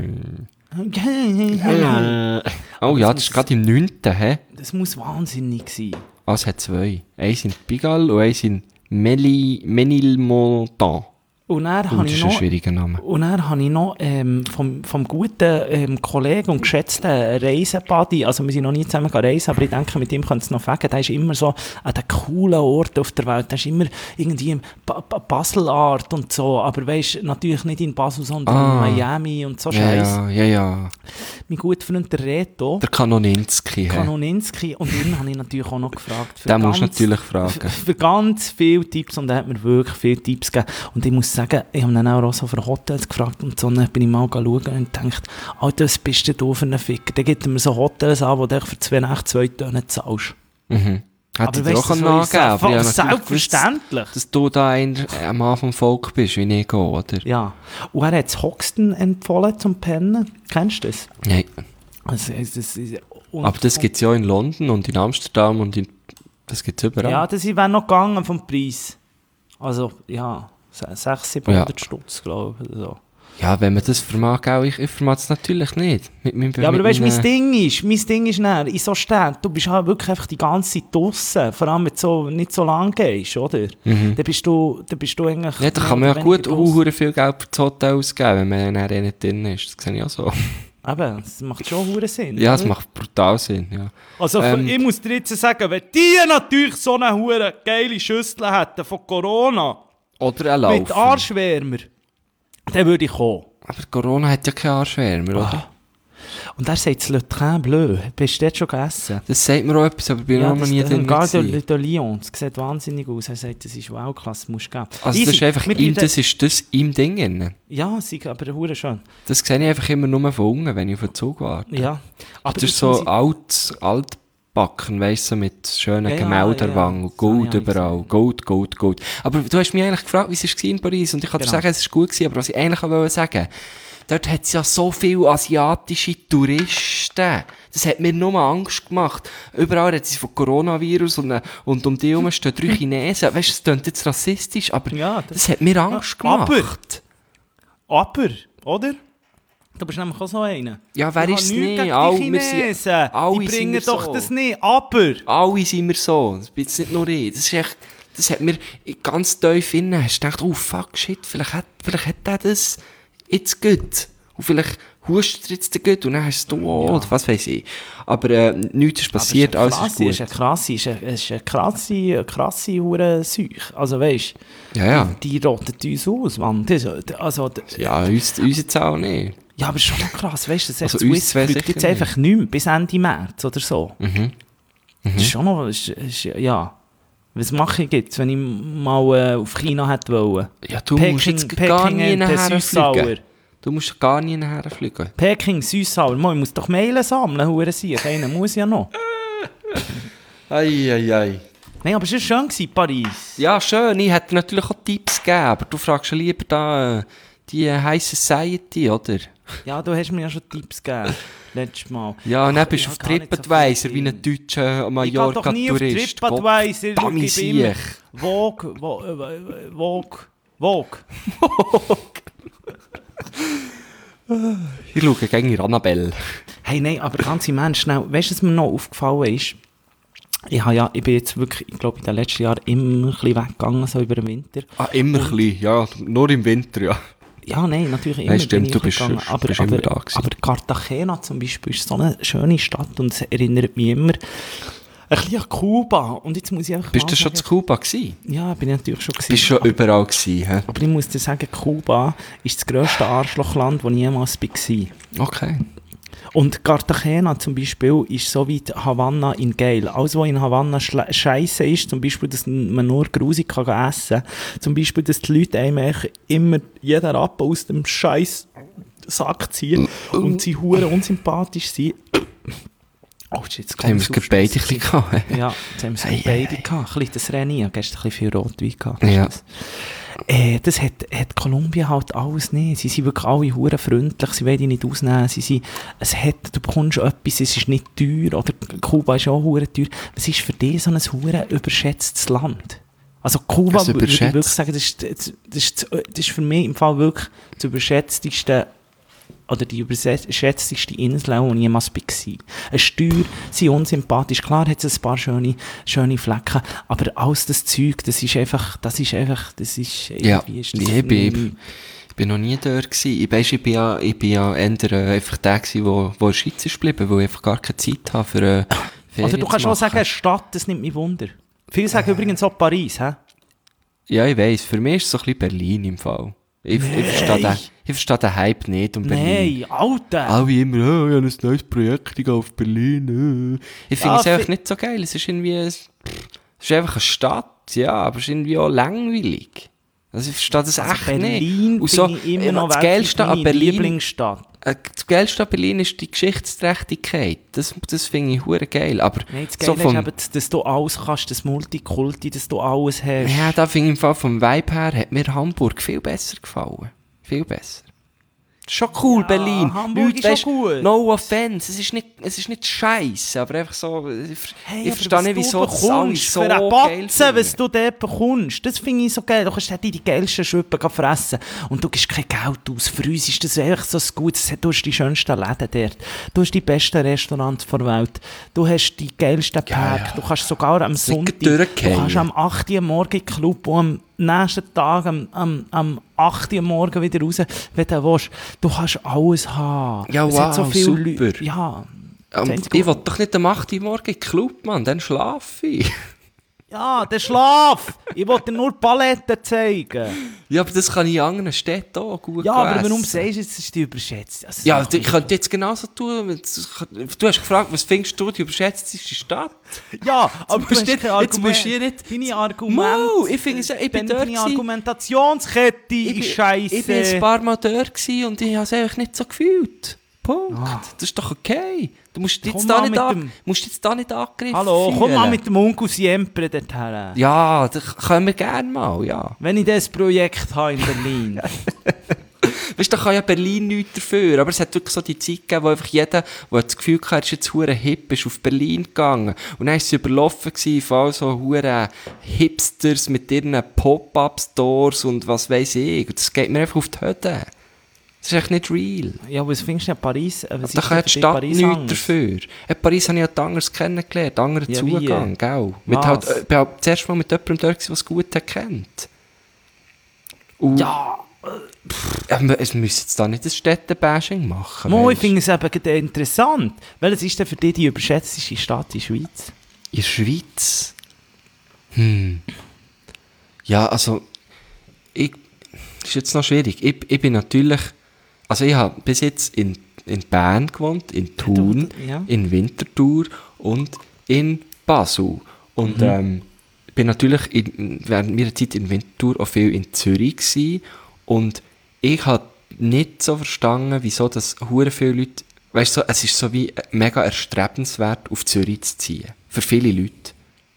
Ganei. Oh ja, das ist gerade im neunten hä? Das muss wahnsinnig sein. Ah, es hat zwei. Eins in Pigalle und eins in Meli, Menilmontant. Und dann Oh, habe das ich ist ein noch... schwieriger Name. Und dann habe ich noch ähm, vom, vom guten ähm, Kollegen und geschätzten Reisebuddy, also wir sind noch nie zusammen reisen, aber ich denke, mit ihm könnte es noch fegen, der ist immer so an den coolen Orten auf der Welt, der ist immer irgendwie in ba ba Basel-Art und so, aber weisst, natürlich nicht in Basel, sondern Ah. in Miami und so Ja, Scheiß. ja, ja, ja. Mein guter Freund der Reto, Der Kanoninski, hä? Kanoninski, und ihn habe ich natürlich auch noch gefragt. Für Den musst du ganz- natürlich fragen. Für, für ganz viele Tipps, und er hat mir wirklich viele Tipps gegeben. Und ich muss sagen, ich habe ihn dann auch so für Hotels gefragt, und so dann bin ich mal schauen und gedacht, Alter, was bist denn du für ein Ficker? Dann gibt er mir so Hotels an, wo du für zwei Nächte zwei Tonnen zahlst. Mhm. Hätte ich dir auch weisst du, angeben so können, ist aber ich es habe natürlich gewusst, selbstverständlich. dass du da ein, ein Mann vom Volk bist, wie ich gehe, oder? Ja. Und er hat das Hoxton empfohlen zum Pennen. Kennst du das? Nein. Also, das ist, und, Aber das gibt es ja in London und in Amsterdam und in... Das gibt es überall. Ja, das wäre noch gegangen vom Preis. Also, ja, sechshundert, siebenhundert Ja. Stutz, glaube ich. Oder so. Ja, wenn man das vermag, auch ich, ich vermag es natürlich nicht. Mit, mit, Ja, aber mit weißt du, meinen- mein Ding ist, mein Ding ist dann, in so Städten, du bist halt wirklich einfach die ganze Zeit draussen, vor allem wenn du so, nicht so lang gehst, oder? Dann bist du, dann bist du eigentlich... Ja, da mehr kann man oder ja gut weniger draussen. hure viel Geld für das Hotel ausgeben, wenn man dann eh nicht drin ist. Das sehe ich auch so. Eben, das macht schon hure Sinn. Ja, es oder? macht brutal Sinn, ja. Also, Ähm, ich muss dir jetzt sagen, wenn die natürlich so eine hure geile Schüssel hätten von Corona, Oder ein mit Laufen. Arschwärmer, dann würde ich kommen. Aber Corona hat ja keine Arschwärmer, oder? Und er sagt, Le Train Bleu. Bist du dort schon gegessen? Das sagt mir auch etwas, aber ich bin noch das, nie drin Gare de, gewesen. de Lyon. Das sieht wahnsinnig aus. Er sagt, das ist Weltklasse, musst du geben. Also Easy. das ist einfach, Wir ihm, bleiben- das ist das im Ding drin. Ja, sie, aber hure schön. Das sehe ich einfach immer nur von unten, wenn ich auf den Zug warte. Ja. Aber Das ist jetzt muss so ich- alt, altbacken, weißt du, mit schönen Ja, ja, Gemälderwangen ja. und Gold Das habe ich überall. Gold, Gold, Gold. Aber du hast mich eigentlich gefragt, wie es war in Paris, und ich kann dir Genau. sagen, es war gut gewesen, aber was ich eigentlich auch wollte sagen, dort hat es ja so viele asiatische Touristen. Das hat mir nur Angst gemacht. Überall hat es von Coronavirus und, und um die herum stehen drei Chinesen. Weißt du, das klingt jetzt rassistisch, aber Ja, das, das- hat mir Angst Aber- gemacht. Aber, oder? Du bist nämlich auch so einer. Ja, wer Ich ist es habe nichts nicht? gegen Alle- die wir sind- Chinesen. alle Die sind bringen wir doch so. das nicht. Aber... Alle sind wir so. Das bin jetzt nicht nur ich. Das ist echt, das hat mir ganz tief innen. Hast du gedacht, oh fuck, shit, vielleicht hat, vielleicht hat der das jetzt gut. Und vielleicht hustet er jetzt gut und dann hast du, oh, oder was weiß ich. Aber äh, nichts ist passiert, Aber es alles ist ist eine gut. krasse, es ist eine krasse, es ist eine, es ist eine krasse, eine krasse hure Seuche. Also weisst, Ja, ja. die roten uns aus, Mann. Das, also, d- Ja, uns, uns jetzt auch nicht. ja, aber es ist schon noch krass, weißt du, das Also also uns Swiss zwei fliegt sicher jetzt einfach nicht mehr bis Ende März oder so. Mhm. Das ist schon noch, ist, ist, ja. Was mache ich jetzt, wenn ich mal äh, auf China hätte wollen? Ja, du Peking- musst jetzt Peking gar nie and the nachher Süßsauer. fliegen. Du musst gar nie nachher fliegen. Peking, Süßsauer, man, ich muss doch Meilen sammeln, hure sich. Einer muss ja noch. Ei, ei, ei. Nein, aber es war schön gewesen, Paris. Ja, schön. Ich hätte natürlich auch Tipps gegeben, aber du fragst ja lieber da äh, die äh, High Society, oder? Ja, du hast mir ja schon Tipps gegeben, letztes Mal. Ja, und dann Ach, bist du ich auf habe gar nicht so TripAdvisor viel wie ein drin. deutscher Ich gehe doch nie auf Mallorca-Tourist. TripAdvisor, ich Gott, gebe immer Siech. Vogue, Vogue, Vogue, Vogue. Ich schaue gegen die Annabelle. Hey, nein, aber ganz im Ernst, schnell, weißt du, was mir noch aufgefallen ist? Ich, habe ja, ich bin jetzt wirklich, ich glaube, in den letzten Jahren immer ein bisschen weggegangen, so über den Winter. Ah, immer ein bisschen, ja. Nur im Winter, ja. Ja, nein, natürlich immer Nein, stimmt, bin ich du bist- gegangen. bist Aber, immer aber, da gewesen. aber Cartagena zum Beispiel ist so eine schöne Stadt und es erinnert mich immer ein bisschen an Kuba. Und jetzt muss ich einfach Bist mal du schon sagen, zu Kuba gewesen? Ja, bin ich natürlich schon gewesen. Bist schon überall gewesen, hä? Aber ich muss dir sagen, Kuba ist das grösste Arschlochland, wo ich jemals war. Okay. Und Cartagena zum Beispiel ist so wie die Havanna in geil. Alles, was in Havanna scheiße ist, zum Beispiel, dass man nur grusig kann essen kann, zum Beispiel, dass die Leute einem eigentlich immer jeden Rappen aus dem scheiß Sack ziehen und sie hure unsympathisch sind. Oh, jetzt Jetzt haben wir es beide ein bisschen gehabt. Ja, jetzt haben wir Ei, es beide ei, ei. gehabt. Ein bisschen das Rennen, ich habe gestern ein bisschen viel Rotwein gehabt. Ja. Äh, das hat, hat Kolumbien halt alles nicht. Sie sind wirklich alle hure freundlich, sie wollen dich nicht ausnehmen. Sie sind, es hat, du bekommst etwas, es ist nicht teuer, oder Kuba ist auch hure teuer. Was ist für dich so ein hure überschätztes Land? Also Kuba, Was würde ich überschätzt? wirklich sagen, das ist, das, das, ist, das ist für mich im Fall wirklich das überschätzteste oder die überschätzteste Insel, wo ich jemals war. Eine Steuer, sie unsympathisch. Klar hat es ein paar schöne, schöne Flecken, aber alles das Zeug, das ist einfach, das ist einfach, das ist Ja, irgendwie ist das ich bin, nicht- ich bin noch nie dort gewesen. Ich, weiss, ich bin ja, ich bin ja eher äh, einfach der gewesen, wo, wo in der Schweiz ist geblieben, weil ich einfach gar keine Zeit habe für äh, Ferien Oder du kannst zu auch sagen, machen. eine Stadt, das nimmt mich Wunder. Viele sagen übrigens auch Paris, hä? Ja, ich weiss, für mich ist es so ein bisschen Berlin im Fall. Ich, ich, verstehe den, ich verstehe den Hype nicht um Berlin. Nein, Alter! Alle immer, oh, ich habe ein neues Projekt, ich gehe auf Berlin. äh. Ich finde Ja, es einfach fi- nicht so geil. Es ist irgendwie, es ist einfach eine Stadt, ja, aber es ist irgendwie auch langweilig. Also ich verstehe das Also echt Berlin nicht. Und so, finde ich immer äh, noch das weltweit Geilste an meine Berlin, Lieblingsstadt. äh, das Geilste an Berlin ist die Geschichtsträchtigkeit. Das, das finde ich hure geil. Aber Nein, das so Geile vom, ist eben, dass du alles kannst, das Multikulti, dass du alles hast. ja, da finde ich im Fall vom Vibe her, hat mir Hamburg viel besser gefallen. Viel besser. Schon cool, Ja, Berlin. Hamburg Leute, ist auch weisst, gut. No offense, es ist nicht, es ist nicht scheisse, aber einfach so, ich, Hey, ich aber verstehe was nicht, du wieso das alle bekommst so für einen geil Batzen, was finden. du dort bekommst, das finde ich so geil. Du kannst dort die geilsten Schüppen fressen und du gibst kein Geld aus. Für uns ist das einfach so ein gutes, du hast die schönsten Läden dort, du hast die besten Restaurants der Welt, du hast die geilsten Parks, du kannst sogar am Sonntag, du durchgehen. kannst am acht Uhr morgen in den Club und am nächsten Tag am, am, am acht Uhr morgen wieder raus, wenn du willst. Du kannst alles haben. Ja, Es hat so wow, viele super. Leute. Ja. Das Und Einzige- ich will doch nicht am acht Uhr morgen in den Club, Mann, dann schlafe ich. Ja, der Schlaf! Ich wollte dir nur Paletten zeigen. Ja, aber das kann ich in anderen Städten auch gut Ja, aber essen. warum sagst du jetzt, dass du überschätzt? Also, Ja, das ich könnte jetzt genauso tun. Du hast gefragt, was findest du, die überschätztste Stadt? ja, aber du musst hast nicht- kein jetzt musst du hier Argument. nicht- Deine Argumente... Mau, ich finde es- ich bin Deine dort gewesen. Argumentationskette Ich ist bin- scheisse. Ich bin ein paar Mal dort gewesen und ich habe es einfach nicht so gefühlt. Punkt. Ah. Das ist doch okay. Du musst jetzt Komm da mal nicht, mit an, dem- musst jetzt da nicht angegriffen Hallo, komm fühlen. mal mit dem Onkel Siempre dorthin. Ja, das können wir gerne mal, ja. Wenn ich das Projekt habe in Berlin. Weißt du, da kann ja Berlin nichts dafür, aber es hat wirklich so die Zeit gegeben, wo einfach jeder, der das Gefühl hatte, er ist jetzt hure hip, ist auf Berlin gegangen. Und dann war es überlaufen gewesen von all so hure Hipsters mit ihren Pop-Up-Stores und was weiss ich. Und das geht mir einfach auf die Hütte. Das ist echt nicht real. Ja, was findest du in Paris? äh, Was Da ist kann denn die für dich Stadt Paris nichts anders? dafür. In Paris habe ich ja anders kennengelernt, anderen Ja, wie? Zugang, gell? Mit Was? halt, ich bin halt das erste Mal mit jemandem dort gewesen, der es gut hat kennt. Und Ja, ja, wir- es müssen jetzt da nicht ein Städtebashing machen. Mo, ich weisst. finde es eben gerade interessant. Welches ist denn für dich die überschätzteste Stadt in der Schweiz? In der Schweiz? Hm. Ja, also, ich, das ist jetzt noch schwierig. Ich, ich bin natürlich, also ich habe bis jetzt in, in Bern gewohnt, in Thun, Ja. in Winterthur und in Basel. Und ähm, ich bin natürlich in, während meiner Zeit in Winterthur auch viel in Zürich gewesen. Und ich habe nicht so verstanden, wieso das hure viele Leute, weißt du, so, es ist so wie mega erstrebenswert, auf Zürich zu ziehen. Für viele Leute.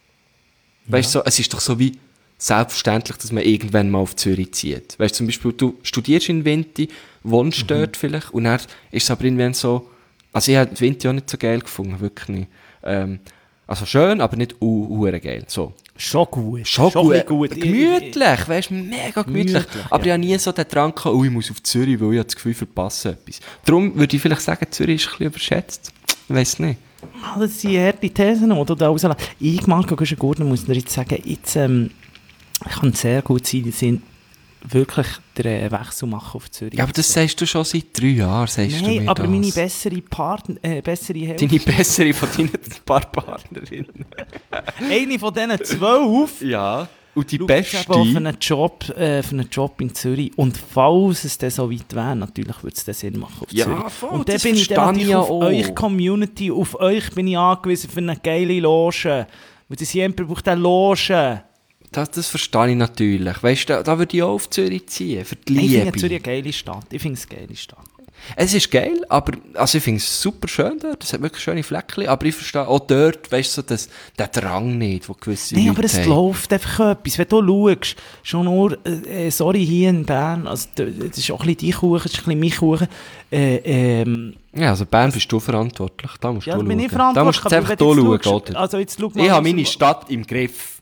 Weißt du, so, es ist doch so wie selbstverständlich, dass man irgendwann mal auf Zürich zieht. Weißt du, zum Beispiel, du studierst in Vinti, wohnst Mhm. dort vielleicht, und dann ist es aber irgendwann so, also ich habe Vinti auch nicht so geil gefunden, wirklich nicht. Ähm, also schön, aber nicht hure geil, so. Schon gut. Schon, ein gut, bisschen gut. gemütlich, weißt du, mega gemütlich. Gemütlich, aber ja. ich habe nie so den Drang gehabt, oh, ich muss auf Zürich, weil ich habe das Gefühl, ich verpasse etwas. Darum würde ich vielleicht sagen, Zürich ist ein bisschen überschätzt. Ich weiss nicht. Ah, das sind harte Thesen, die du da rauslässt. Ich, Marco Güschen-Gurtner, muss dir jetzt sagen, jetzt ähm, kann sehr gut sein, die sind wirklich den äh, Wechsel machen auf Zürich. Ja, aber das sagst du schon seit drei Jahren, sagst du Nein, mir aber das. meine bessere Partner, äh, bessere Hälfte, Deine bessere von deinen paar Partnerinnen. eine von diesen zwölf, Ja. Und die schaut beste? eben auf einen Job, äh, für einen Job in Zürich. Und falls es dann so weit wäre, natürlich würde es dann Sinn machen auf Ja, Zürich. voll, Und dann das bin ich dann verstehe natürlich ich ja auf auch. euch Community, auf euch bin ich angewiesen für eine geile Loge. Weil das jemand braucht eine Loge. Das, das verstehe ich natürlich. Weißt du, da, da würde ich auch auf Zürich ziehen, für die Ich Liebe. finde Zürich eine geile Stadt. Ich finde es eine geile Stadt. Es ist geil, aber also ich finde es super schön dort. Es hat wirklich schöne Fleckchen, aber ich verstehe auch dort, weißt du, so das, den Drang nicht, wo gewisse Nein, Leute aber es haben. läuft einfach etwas. Wenn du schaust, schon nur, äh, sorry, hier in Bern, also, das ist auch ein bisschen dein Kuchen, das ist ein bisschen mein Kuchen. Äh, ähm, Ja, also Bern bist du verantwortlich, da musst ja, du da bin schauen. ich verantwortlich. Da musst du jetzt aber einfach wenn da du schauen, jetzt schaust- oder? Also jetzt schau mal, Ich habe was- meine Stadt im Griff.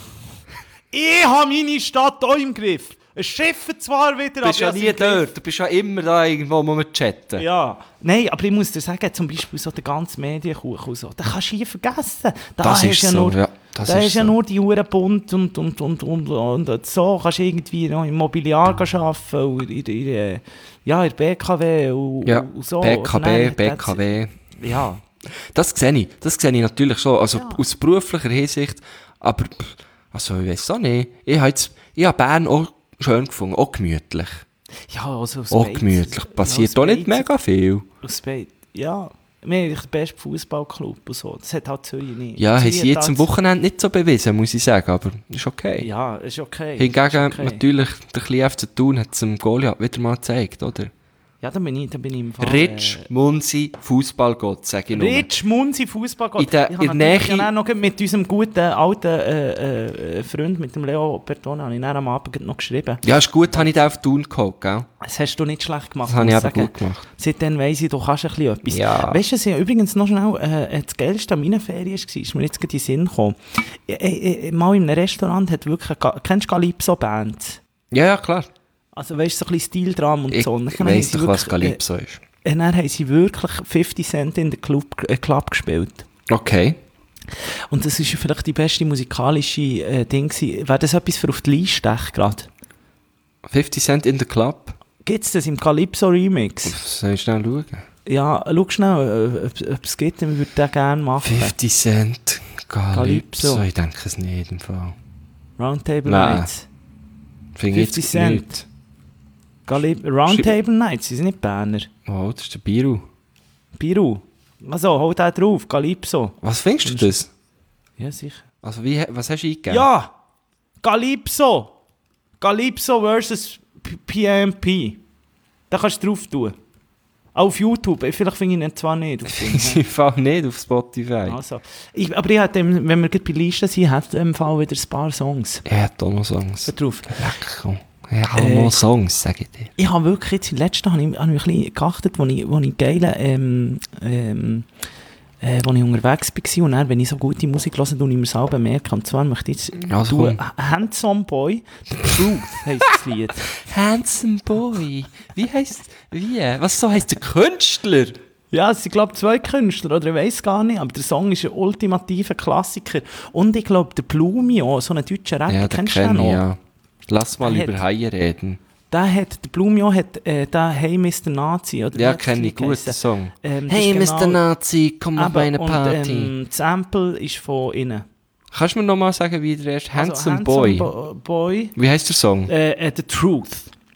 Ich habe meine Stadt auch im Griff. Es schiffen zwar wieder, Du bist ja aber ich nie habe sie im Griff. dort, du bist ja immer da irgendwo, wo wir chatten. Ja, nein, aber ich muss dir sagen, zum Beispiel so der ganze Medienkuchen und so, den kannst du hier vergessen. Da Das hast ist ja so, nur, ja, das da ist hast ja so. nur die Uhren bunt und, und, und, und, und, und so kannst du irgendwie noch im Mobiliar arbeiten und in, in, in, ja, in der B K W und, Ja, und so. B K B, Nein, B K W. Ja, Das sehe ich, das sehe ich natürlich schon, also Ja. aus beruflicher Hinsicht, aber pff, also ich weiß auch nicht. Ich habe jetzt, ich habe Bern auch schön gefunden, auch gemütlich. ja, also aus Auch Beiz- gemütlich, passiert ja, auch nicht Beiz- mega viel. Aus Beiz, ja. Wir haben eigentlich den besten Fußballclub und so. Das hat halt Zürich nicht. Ja, haben Zürich sie hat jetzt am halt- Wochenende nicht so bewiesen, muss ich sagen, aber ist okay. Ja, ist okay. Hingegen ist okay. natürlich, der kleine F C Thun hat es dem Goliath wieder mal gezeigt, oder? Ja, da bin ich, da bin ich im Fall... Rich Munsi, Fußballgott, sag ich nur. Rich Munsi, Fußballgott. In der- ich in habe der natürlich Nähe- dann auch noch mit unserem guten alten äh, äh, Freund, mit dem Leo Bertone, habe ich dann am Abend noch geschrieben. Ja, ist gut, habe ich den auf Thun geholt, gell? Das hast du nicht schlecht gemacht. Das habe ich muss eben sagen. gut gemacht. Seitdem weiss ich, du kannst ein bisschen etwas. Ja. Weißt du, was ich übrigens noch schnell äh, das Geilste an meinen Ferien war, ist mir jetzt gerade in den Sinn gekommen. Ich, ich, ich, mal in einem Restaurant hat wirklich, Ga- kennst du Calypso-Bands? Ja, ja, klar. Also weißt du, so ein bisschen Stildrama und Ich so. Und dann haben weiss sie nicht, was wirklich, Calypso ist. Äh, dann haben sie wirklich fifty Cent in der Club, äh, Club gespielt. Okay. Und das ist ja vielleicht die beste musikalische äh, Ding gewesen. Wäre das etwas für auf die Liste gerade? fifty Cent in the Club. Gibt es das im Calypso-Remix? Soll ich schnell schauen? Ja, schau schnell, äh, ob ob es geht, dann würde ich den gerne machen. fifty Cent, Calypso. Calypso. Ich denke es nicht im Fall. Roundtable Nein. Nights. Finde ich fifty jetzt Cent. nicht. Calyp- Roundtable Nights, sie sind nicht Berner. Oh, das ist der Biru. Biru. Also, hol den drauf, Calypso. Was findest du das? Ja, sicher. Also, wie, was hast du eingegeben? Ja! Calypso! Calypso versus P- PMP. Da kannst du drauf tun. Auch auf YouTube, vielleicht finde ich ihn zwar nicht. Auf dem, Ich fall nicht auf Spotify. also. ich, aber ich hätte, wenn wir gerade bei Listen sind, hat im Fall wieder ein paar Songs Er hat auch noch Songs. da drauf. Leck, komm. Er hat Äh, auch noch Songs, sag ich dir. Ich habe wirklich jetzt, in den letzten habe ich, habe ich ein bisschen geachtet, wo ich, wo ich geile, ähm, ähm, äh, wo ich unterwegs war. Und dann, wenn ich so gute Musik höre, tue ich mir selber merken. Und zwar möchte ich jetzt Also tun, komm. Handsome Boy, The Truth heisst das Lied. Handsome Boy. Wie heisst, wie? Was so heisst der Künstler? Ja, es sind, glaube ich, zwei Künstler, oder ich weiss gar nicht, aber der Song ist ein ultimativer Klassiker. Und ich glaube, der Blumio, so ein deutscher Rapper, Ja, den kennst du den kenne ich, noch? ja. Lass mal Der über hat- Haie reden. Der hat, der Blumio hat, äh, der Hey Mister Nazi, oder wie Ja, hat das kenne ich Lied gut, geheissen? den Song. Ähm, das Hey, ist Mister genau- Nazi, komm auf Eben, meine und, Party. ähm, das Sample ist von innen. Kannst du mir nochmal sagen, wie der erste? Also, Handsome Boy. Bo Boy. Wie heisst der Song? Äh, äh, The Truth.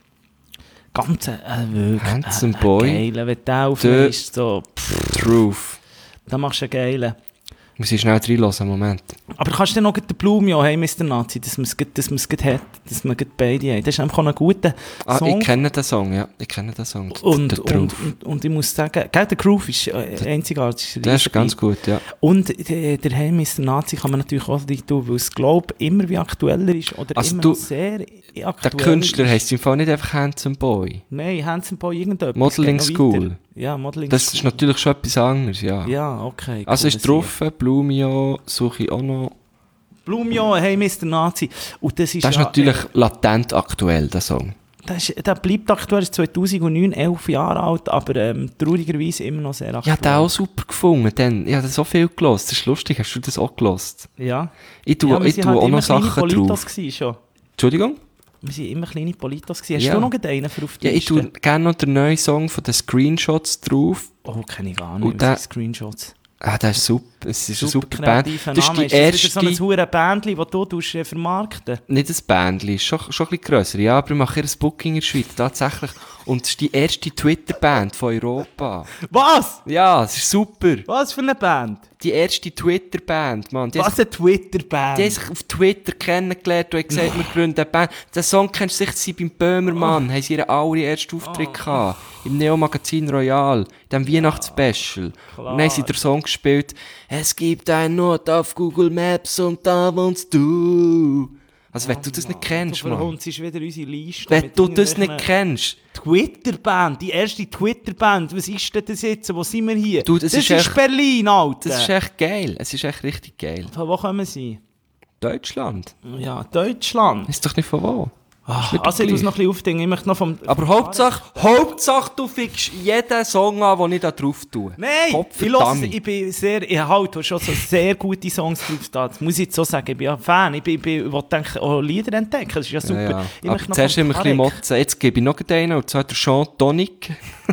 Ganz, äh, wirklich. Handsome äh, Boy. Geile, wenn du den auflegst, so, pff, Truth. dann machst du einen geilen. Muss ich schnell reinlassen, Moment. Aber kannst du dann noch den Blumio, hey Mister Nazi, dass man es gleich- dass man es gleich hat, dass man gleich beide haben. Das ist einfach auch ein guter Ah, Song. ich kenne den Song, ja. Ich kenne den Song. und, der und, Truth. und, und ich muss sagen, gell, der Groove ist äh, einzigartig. Der ist ganz gut, ja. Und der, der Hey Mister Nazi kann man natürlich auch nicht tun, weil es, glaube ich, immer wie aktueller ist oder Also immer du- noch sehr Der aktuell Künstler ist. heisst im Fall nicht einfach Handsome Boy. Nein, Handsome Boy irgendetwas. Modeling geht noch School. weiter. Ja, Modeling Das School. ist natürlich schon etwas anderes, ja. Ja, okay. Also cool, ist das drauf, Blumio, suche ich auch noch. hier. Blumio, Hey Mister Nazi. Und das ist, Das ist ja, natürlich latent aktuell, der Song. Äh, das ist, der bleibt aktuell, ist zweitausendneun, elf Jahre alt, aber ähm, traurigerweise immer noch sehr Ich aktuell. habe den auch super gefunden. Dann. Ich habe so viel gelost. Das ist lustig, hast du das auch gelost? Ja. Ich tue, ja, wir ich sind tue halt auch immer noch kleine Sachen Politos drauf. gewesen schon. Entschuldigung? Wir waren immer kleine Politos gewesen. Hast Ja. du noch einen für auf die Ja, ich Liste? tue gerne noch den neuen Song von den Screenshots drauf. Oh, kenne ich gar nicht. Und was der- sind Screenshots. Ah, das ist super. Es ist eine super Band. kreativer Das ist Name. die Ist das erste... wieder so ein hure Bandli, das du tust, äh, vermarkten? Nicht ein Bändchen, ist schon, schon ein bisschen grösser. Ja, aber ich mache ein Booking in der Schweiz, tatsächlich. Und es ist die erste Twitter-Band von Europa. Was? Ja, es ist super. Was für eine Band? Die erste Twitter-Band, Mann. Die, Was eine Twitter-Band? die haben sich auf Twitter kennengelernt und haben gesagt, wir gründen eine Band. Den Song kennst du sicher, sie beim Böhmermann. Haben sie ihren allerersten Auftritt gehabt. Im Neo-Magazin Royal. In diesem Weihnachtsspecial. Und dann haben sie den Song gespielt. Es gibt einen Ort auf Google Maps und da wohnst du. Also, wenn du das nicht kennst, Du Mann. verhunzst wieder unsere Liste. Wenn mit du das nicht irgendwelchen kennst. Twitter-Band, die erste Twitter-Band. Was ist denn das jetzt? Wo sind wir hier? Du, das ist ist echt- Berlin, Alter. Das ist echt geil. Es ist echt richtig geil. Von wo kommen sie? Deutschland. Ja, Deutschland. Ist doch nicht von wo. Ist mir doch Also ich muss gleich. noch ein bisschen aufdenken. Ich möchte noch vom... Aber Hauptsache, Hauptsache, du fickst jeden Song an, den ich da drauf tue. Nein, Gott ich, höre, verdammt. ich bin sehr, ich halte schon so sehr gute Songs drauf da. Das muss ich jetzt so sagen. Ich bin ja Fan. Ich, bin, ich, bin, ich will denke, auch Lieder entdecken. Das ist ja super. Ja, ja. Ich Aber möchte noch zuerst vom immer ein bisschen Tarek. motzen. Jetzt gebe ich noch einen, und zwar der Sean Tonic.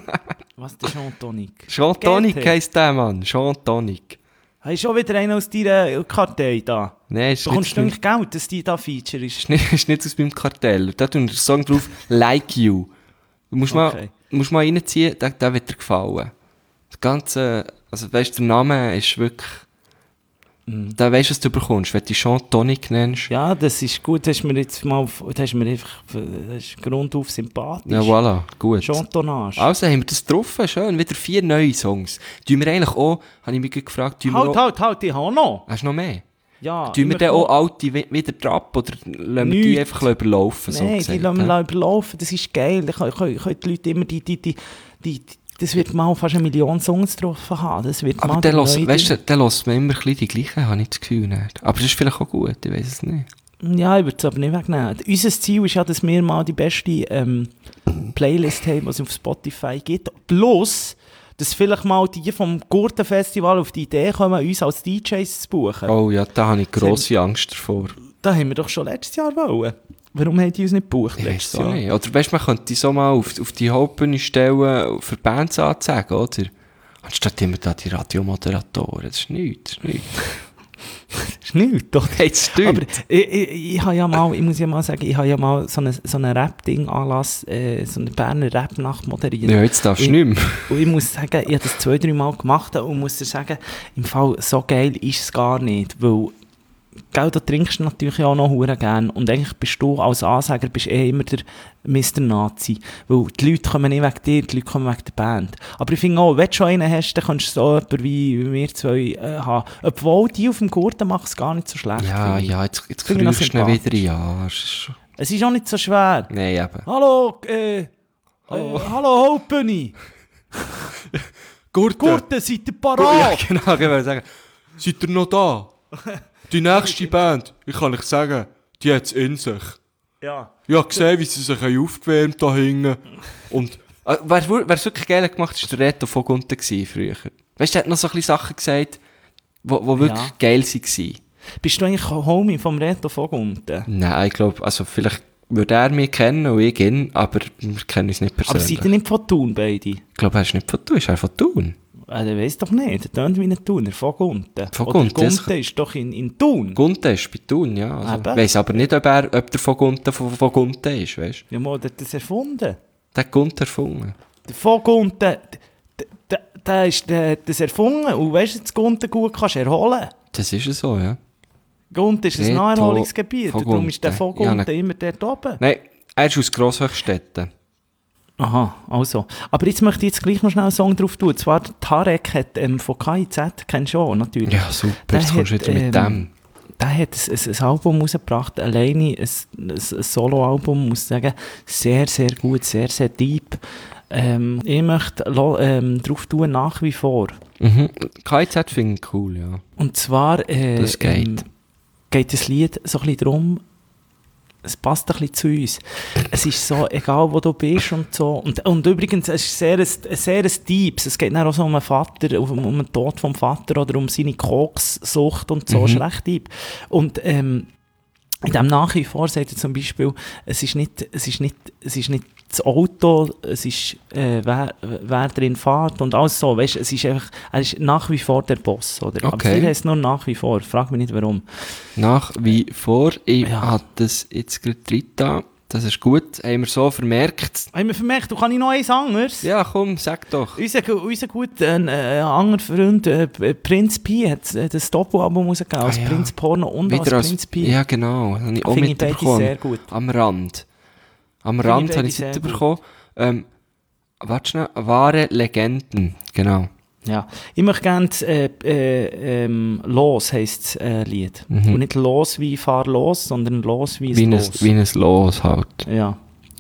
Was ist der Jean Tonic? Sean Tonic heisst der, Mann. Sean Tonic. Hast du schon wieder einen aus deiner Kartei da? Nein, ist Bekommst nicht, du aus eigentlich Geld, dass die da Feature ist? ist, nicht, ist nicht aus meinem Kartell. Da tun wir den Song drauf, Like You. Du musst, Okay. mal, musst mal reinziehen, der, der wird dir gefallen. Das Ganze, also weißt du, der Name ist wirklich Mhm. Da weisst du, was du bekommst, wenn du die Jean Tonic nennst. Ja, das ist gut, das ist mir jetzt mal, das ist mir einfach, das ist grundauf sympathisch. Ja, voilà, gut. Chantonage. Also haben wir das getroffen, schön, wieder vier neue Songs. Tun wir eigentlich auch, habe ich mich gerade gefragt, tun wir Halt, auch, halt, halt, ich habe noch. hast du noch mehr? Ja, Tun wir immer dann noch. auch alte wi- wieder drauf oder lassen wir die Nichts. einfach überlaufen? So Nein, gesagt, die lassen hä? wir überlaufen, das ist geil. Da können, können, können die Leute immer die, die, die, die, die das wird mal fast eine Million Songs drauf haben. Das wird Aber mal dann die los, neue weißt du, dann lässt man immer ein bisschen die gleichen, habe ich das Gefühl nicht. Aber das ist vielleicht auch gut, ich weiß es nicht. Ja, ich würde es aber nicht wegnehmen. Unser Ziel ist ja, dass wir mal die beste ähm, Playlist haben, die es auf Spotify gibt. Plus, dass vielleicht mal die vom Gurtenfestival auf die Idee kommen, uns als D Js zu buchen. Oh ja, da habe ich grosse Angst davor. Das haben wir doch schon letztes Jahr wollen. Warum haben die uns nicht gebucht Ich letztes weiß ja Jahr? nicht. Oder weißt du, man könnte die so mal auf, auf die Hauptbühne stellen, für Bands anzeigen, oder? Anstatt immer da die Radiomoderatoren. Das ist nichts, das ist nichts. Das ist nichts, doch. Hey, das stimmt. Aber ich, ich, ich habe ja mal, ich muss ja mal sagen, ich habe ja mal so einen so eine Rap-Ding-Anlass, äh, so eine Berner Rap-Nacht moderiert. Ja, jetzt darfst du Ich- nicht mehr. Und ich muss sagen, ich habe das zwei, drei Mal gemacht und muss dir sagen, im Fall so geil ist es gar nicht, weil gell, da trinkst du natürlich auch noch hure gern und eigentlich bist du als Ansager bist eh immer der Mister Nazi, weil die Leute kommen nicht wegen dir, die Leute kommen wegen der Band. Aber ich finde auch, wenn du schon einen hast, dann kannst du so jemanden wie wir zwei äh, haben. Obwohl die auf dem Gurten machen es gar nicht so schlecht. Ja, finde ich. ja, jetzt, jetzt Finde ich noch kriegst du ihn sympathisch. wieder, ja. es ist schon- Es ist auch nicht so schwer. Nein, eben. Hallo, äh, äh hallo Hauptbühne. Gurten! Gurten, seid ihr Ja, parat? genau, ich wollte sagen. Seid ihr noch da? Die nächste Band, ich kann euch sagen, die hat es in sich. Ja. Ich habe gesehen, wie sie sich haben aufgewärmt da hinten. Und äh, wer wer es wirklich geil gemacht hat, war der Reto von Gunten gewesen, früher. Weißt du, der hat noch so ein bisschen Sachen gesagt, die wirklich Ja. geil waren. Bist du eigentlich Homie vom Reto Vogunten? Nein, ich glaube, also vielleicht würde er mich kennen und ich ihn, aber wir kennen uns nicht Aber persönlich. seid ihr nicht von Thun, beide? Ich glaube, er ist nicht von Thun, ist er von Thun. Ah, der weiss doch nicht. Der tönt wie ein Thuner, Vogunten. Vogunten, Oder das- Gunten ist doch in, in Thun. Gunten ist bei Thun, ja. Also, Eben. ich weiss aber nicht, ob, er, ob der von Gunten von, von Gunten ist, weißt du. Ja, mal, der hat das erfunden. Der hat Gunten erfunden. Der Vogunten, der, der, der, ist, der hat das erfunden. Und weißt du, dass Gunten gut kannst erholen. Das ist ja so, ja. Gunten ist ein Reto Naherholungsgebiet. Und darum Vogunten. ist der Vogunten Ja, ne- immer dort oben. Nein, er ist aus Grosshöchstetten. Aha, also. Aber jetzt möchte ich jetzt gleich noch schnell einen Song drauf tun. Und zwar, Tarek hat ähm, von K I Z, kennst du auch, natürlich. Ja, super, Der jetzt kommst du hat, wieder mit ähm, dem. Der hat ein, ein, ein Album rausgebracht, alleine ein, ein, ein Solo-Album, muss ich sagen, sehr, sehr gut, sehr, sehr deep. Ähm, ich möchte lo- ähm, drauf tun, nach wie vor. Mhm. K I Z finde ich cool, ja. Und zwar äh, Das geht. Ähm, geht das Lied so ein bisschen darum, es passt ein bisschen zu uns. Es ist so, egal wo du bist und so. Und, und übrigens, es ist sehr, ein, sehr ein Deeps. Es geht dann auch so um einen Vater, um, um den Tod vom Vater oder um seine Kokssucht und so. Mhm. Ist recht deep. Und ähm, in dem nach wie vor sagt er zum Beispiel, es ist nicht, es ist nicht, es ist nicht das Auto, es ist, äh, wer, wer drin fährt und alles so. Weißt, es ist einfach, er ist nach wie vor der Boss. Oder? Aber Okay. viel heisst nur nach wie vor. Frag mich nicht warum. Nach wie vor, ich Ja. habe das jetzt gerade drin da. Das ist gut, haben wir so vermerkt. Haben wir vermerkt, du kann ich noch eins anderes? Ja, komm, sag doch. Unser, unser guter äh, anderer Freund äh, Prinz Pi hat äh, das Doppelalbum rausgegeben, als Ah, ja. Prinz Porno und Wieder als als, Prinz Pi. ja, genau, das habe ich auch Finde ich beide mitbekommen. sehr gut. Am Rand. Am Finde ich Rand beide habe ich es sehr mitbekommen. Ähm, warte schnell, wahre Legenden, genau. Ja. Ich möchte gerne äh, äh, ähm, «Los» heisst das äh, Lied. Mhm. Und nicht «Los» wie «Fahr los», sondern «Los» wie Wie ein ein, «Los». wie ein Los halt. Ja.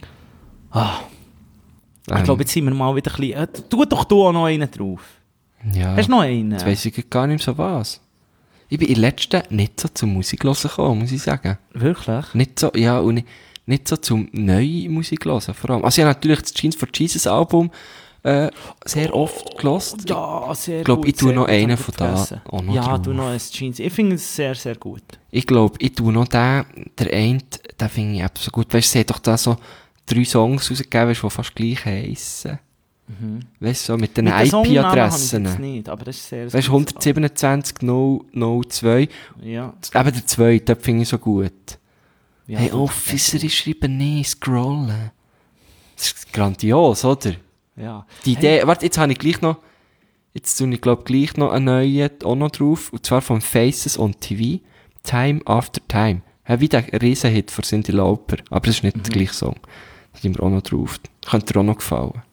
Ah, ich Ähm, glaube, jetzt sind wir mal wieder ein bisschen... Äh, tu doch du auch noch einen drauf. ja. Hast du noch einen? Jetzt weiss ich gar nicht so was. Ich bin in letzter nicht so zur Musik hören gekommen, muss ich sagen. Wirklich? Nicht so, ja, und nicht, nicht so zum neue Musik hören, vor allem. Also ich habe natürlich das Jeans for Jesus Album äh, sehr oft gehört. Ja, sehr Ich glaube, gut. ich tue sehr noch gut, einen haben wir von da vergessen. auch noch Ja, drauf. du noch ein Jeans. Ich finde es sehr, sehr gut. Ich glaube, ich tue noch den, der eine, den finde ich eben so gut. Weißt du, sie hat doch da so drei Songs rausgegeben, weißt du, die fast gleich heissen. Weißt du, so mit den Mit den I Songnamen habe ich P-Adressen. jetzt nicht, aber das ist sehr, sehr Weißt du, hundertsiebenundzwanzig null null zwei. Ja. Eben der zweite, den finde ich so gut. ja Hey, gut. Officer, ich schreibe nie, scrollen. Das ist grandios, oder? Ja. Die Idee, warte, jetzt habe ich gleich noch, Jetzt tue ich, glaube gleich noch einen neuen auch noch drauf. Und zwar von Faces on T V. Time After Time. Ja, wie der Riesenhit von Cyndi Lauper. Aber das ist nicht mhm. der gleiche Song. Das haben wir auch noch drauf. Könnte dir auch noch gefallen.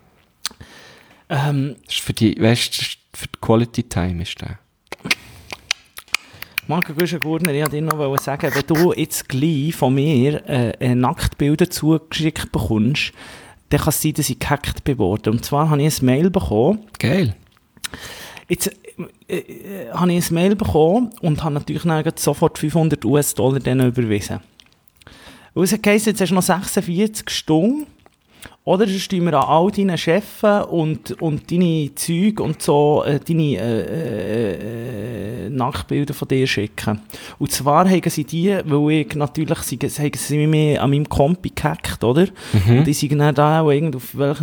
Ähm, das ist für die, weißt du, für die Quality Time ist der. Marco Güschen-Gurner, ich wollte dir noch sagen, wenn du jetzt gleich von mir äh, Nacktbilder zugeschickt bekommst, dann kann es sein, dass ich gehackt bin worden. Und zwar habe ich ein Mail bekommen. Geil. Jetzt äh, äh, habe ich ein Mail bekommen und habe natürlich dann sofort fünfhundert US-Dollar denen überwiesen. Und es heisst, jetzt hast du noch sechsundvierzig Stunden. Oder sonst wir an all deinen Chefs und, und deine Züge und so äh, deine äh, äh, Nacktbilder von dir schicken. Und zwar haben sie die, weil ich natürlich, sie, haben sie mich an meinem Kompi gehackt, oder? Mhm. Und die sind dann da auch irgendwo auf welchen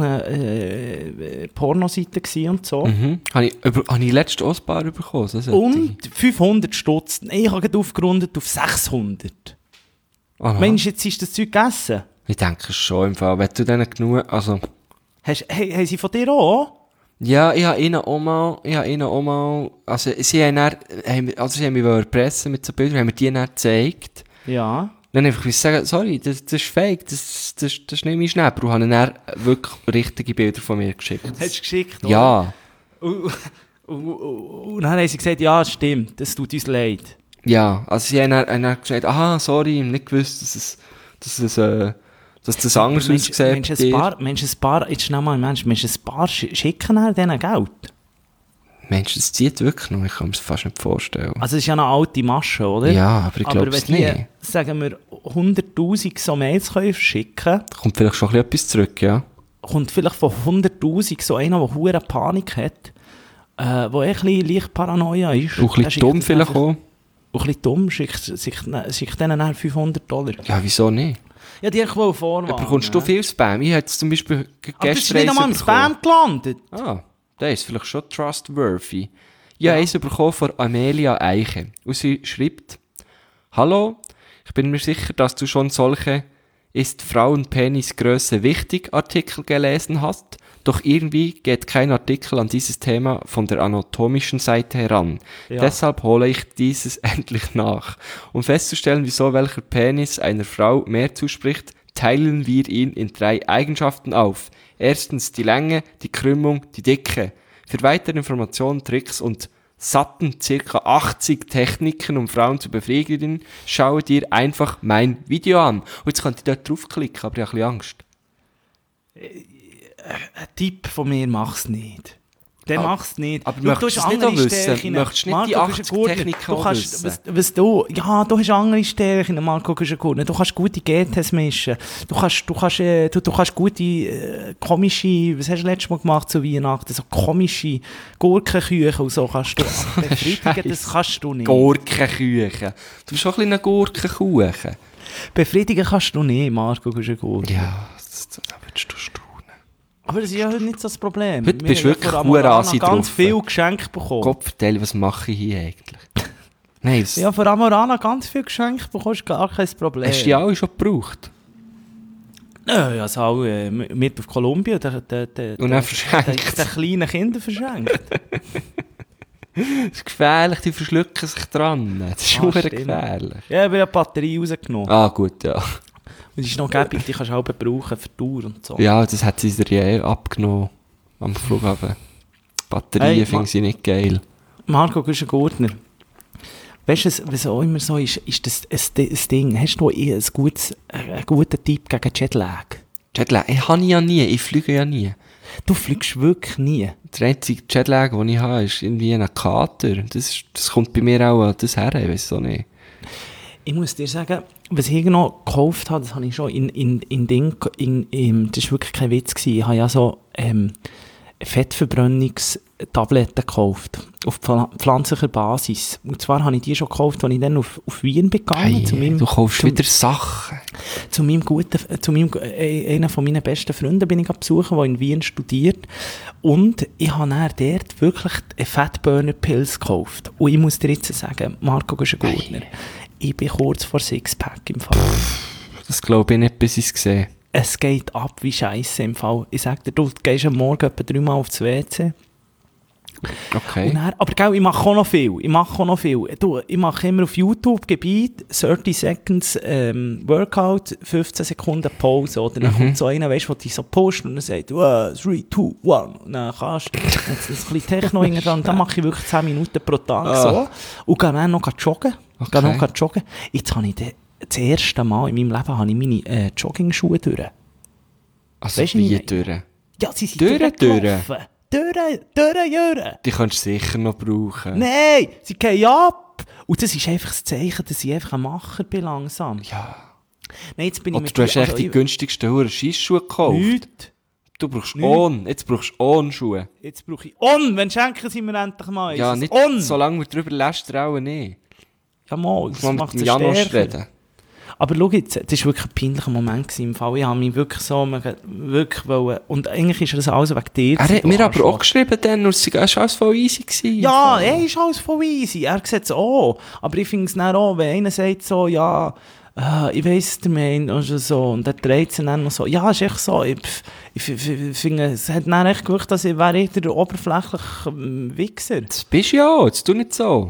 äh, Pornoseiten gsi und so. Mhm. Habe ich, über, habe ich letztes auch ein paar bekommen? So und fünfhundert Stutz. Nein, ich habe gerade aufgerundet auf sechshundert. Aha. Meinst du, jetzt ist das Zeug gegessen? Ich denke schon im Fall. Wenn du denen genug, also... Hast, he, haben sie von dir auch? Ja, ich habe ihnen auch mal, ich habe ihnen auch mal, also sie haben dann, haben, also sie haben mich erpressen mit so Bildern, haben mir die dann gezeigt. Ja. Dann einfach sagen, sorry, das, das ist fake, das, das, das nehme ich schnell. Und haben dann wirklich richtige Bilder von mir geschickt. Hast du geschickt, oder? Ja. Und, und, und, und dann haben sie gesagt, ja, das stimmt, das tut uns leid. Ja, also sie haben dann, haben dann gesagt, aha, sorry, ich habe nicht gewusst, dass es, dass es, äh, dass das anders aussieht. Mensch, ein paar, Mensch, ein paar, jetzt schnell mal, Mensch, Mensch, ein paar schicken nach denen Geld. Mensch, das zieht wirklich noch, ich kann mir das fast nicht vorstellen. Also es ist ja eine alte Masche, oder? Ja, aber ich glaube es nicht. Aber wenn die, sagen wir, hunderttausend so Mails können verschicken, kommt vielleicht schon etwas zurück, ja. Kommt vielleicht von hunderttausend so einer, der hure Panik hat, äh, der ein bisschen leicht Paranoia ist. Und ein bisschen dumm vielleicht auch. Und ein bisschen dumm, schickt, schickt, schickt denen dann fünfhundert Dollar. Ja, wieso nicht? Ja, die wollte ich vorwarnen. Ja, bekommst du viel Spam? Ich hätte zum Beispiel gestern... Aber das ist nicht einmal im Spam gelandet. Ah, der ist vielleicht schon trustworthy. Ich habe eins bekommen von Amelia Eiche. Und sie schreibt, Hallo, ich bin mir sicher, dass du schon solche Ist Frauenpenisgröße wichtig Artikel gelesen hast, doch irgendwie geht kein Artikel an dieses Thema von der anatomischen Seite heran. Ja. Deshalb hole ich dieses endlich nach. Um festzustellen, wieso welcher Penis einer Frau mehr zuspricht, teilen wir ihn in drei Eigenschaften auf. Erstens die Länge, die Krümmung, die Dicke. Für weitere Informationen, Tricks und satten circa achtzig Techniken, um Frauen zu befriedigen, schaue dir einfach mein Video an. Und jetzt könnt ihr dort draufklicken, aber ich habe ein bisschen Angst. Ein Tipp von mir, mach's nicht. Der aber, macht's nicht. Aber du, möchtest du es nicht auch wissen? Möchtest du nicht Marco die achtzig Güschen-Gurner, Techniken du kannst, wissen? Was, was du, ja, du hast andere Stärken, Marco Güschen-Gurner. Du kannst gute G Ts mischen. Du kannst, du kannst, äh, du, du kannst gute, äh, komische, was hast du letztes Mal gemacht zu Weihnachten? So komische Gurkenküche und so kannst du befriedigen, das kannst du nicht. Gurkenküche. Du bist schon ein bisschen ein Gurkenkuchen. Befriedigen kannst du nicht, Marco Güschen-Gurner. Ja, das, da würdest du staunen. Aber das ist ja heute nicht so das Problem. Heute Wir bist du wirklich Hurenasi drauf. ganz viel Geschenke bekommen. Gott, vertell, was mache ich hier eigentlich? Nein, was... Ja, von Amorana ganz viel Geschenke bekommst, gar kein Problem. Hast du die alle schon gebraucht? Ja, ja, also auch äh, mit auf Kolumbien. Der, der, der, Und dann verschenkt. Den kleinen Kindern verschenkt. Das ist gefährlich, die verschlucken sich dran. Das ist schon ah, gefährlich. Ja, ich habe ja die Batterie rausgenommen. Ah, gut, ja. Und die ist noch gäbig, die kannst du auch brauchen für Tour und so. Ja, das hat sie dir ja abgenommen am Flughafen. Batterien hey, finde ich nicht geil. Marco Güschen-Gurner, weißt du, was auch immer so ist, ist das ein, ein Ding. Hast du ein gutes, einen guten Tipp gegen Jetlag? Jetlag? Ich habe ja nie, ich fliege ja nie. Du fliegst wirklich nie? Der einzige Jetlag, den ich habe, ist irgendwie ein Kater. Das, das kommt bei mir auch an das her, ich weiß auch nicht. Ich muss dir sagen, was ich noch gekauft habe, das habe ich schon in, in, in Ding, in, in, das war wirklich kein Witz gewesen. Ich habe ja so ähm, Fettverbrennungstabletten gekauft, auf pflanzlicher Basis. Und zwar habe ich die schon gekauft, als ich dann auf, auf Wien begangen. Hey, zu meinem, du kaufst zum, wieder Sachen. Zu meinem guten, zu meinem, äh, einer von meinen besten Freunden bin ich besuchen, der in Wien studiert. Und ich habe dann dort wirklich Fettburner-Pills gekauft. Und ich muss dir jetzt sagen, Marco Güschen-Gurner, hey. Ich bin kurz vor Sixpack im Fall. Das glaube ich nicht, bis ich es sehe. Es geht ab wie Scheisse im Fall. Ich sage dir, du gehst am Morgen etwa dreimal aufs W C. Okay. Und dann, aber gell, ich mache auch noch viel. Ich mache auch noch viel. Du, ich mache immer auf YouTube Gebiet thirty Seconds ähm, Workout, fifteen Sekunden Pause. Oder dann Mhm. kommt so einer, weißt du, der dich so pusht und dann sagt, uh, three, two, one. Und dann kannst du jetzt ein bisschen Techno hinten dran. Und dann mache ich wirklich zehn Minuten pro Tag Ah. so. Und gehe dann noch joggen. Okay. Gehe noch joggen. Jetzt habe ich de, das erste Mal in meinem Leben habe ich meine äh, Jogging-Schuhe durch. Also Weisst du, wie wie- durch? Ja, sie sind Durch, durchgelaufen. Durch, durch, durch. Die könntest du sicher noch brauchen. Nein, sie gehen ab. Und das ist einfach das Zeichen, dass ich einfach ein Macher bin langsam. Ja. Nein, jetzt bin ich Oder mit du hast echt also die ich- günstigsten Huren Scheissschuhe gekauft. Nichts. Du brauchst Nicht. On. Jetzt brauchst du On-Schuhe. Jetzt brauche ich On. Wenn schenken sie mir endlich mal eins. Ja, Das nicht On. solange wir drüber lästern, auch nicht. Ja, mal, das Ich muss macht mit es dem Janos stärker. reden. Aber schau jetzt, das war wirklich ein peinlicher Moment gewesen im Fall. Ich habe mich wirklich so, wirklich wollen, und eigentlich ist das alles wegen dir. Er hat du mir aber Arschloch. auch geschrieben, dann, und es war alles voll easy gewesen. Ja, er ist alles voll easy. Er sieht es auch. Aber ich finde es dann auch, wenn einer sagt so, ja, äh, ich weiss, der Main, oder so, und er dreht sich dann noch so. Ja, ist echt so. Ich, ich, ich, ich finde, es hat dann echt gewirkt, dass ich wäre der oberflächliche ähm, Wichser. Das bist du ja, jetzt tu nicht so.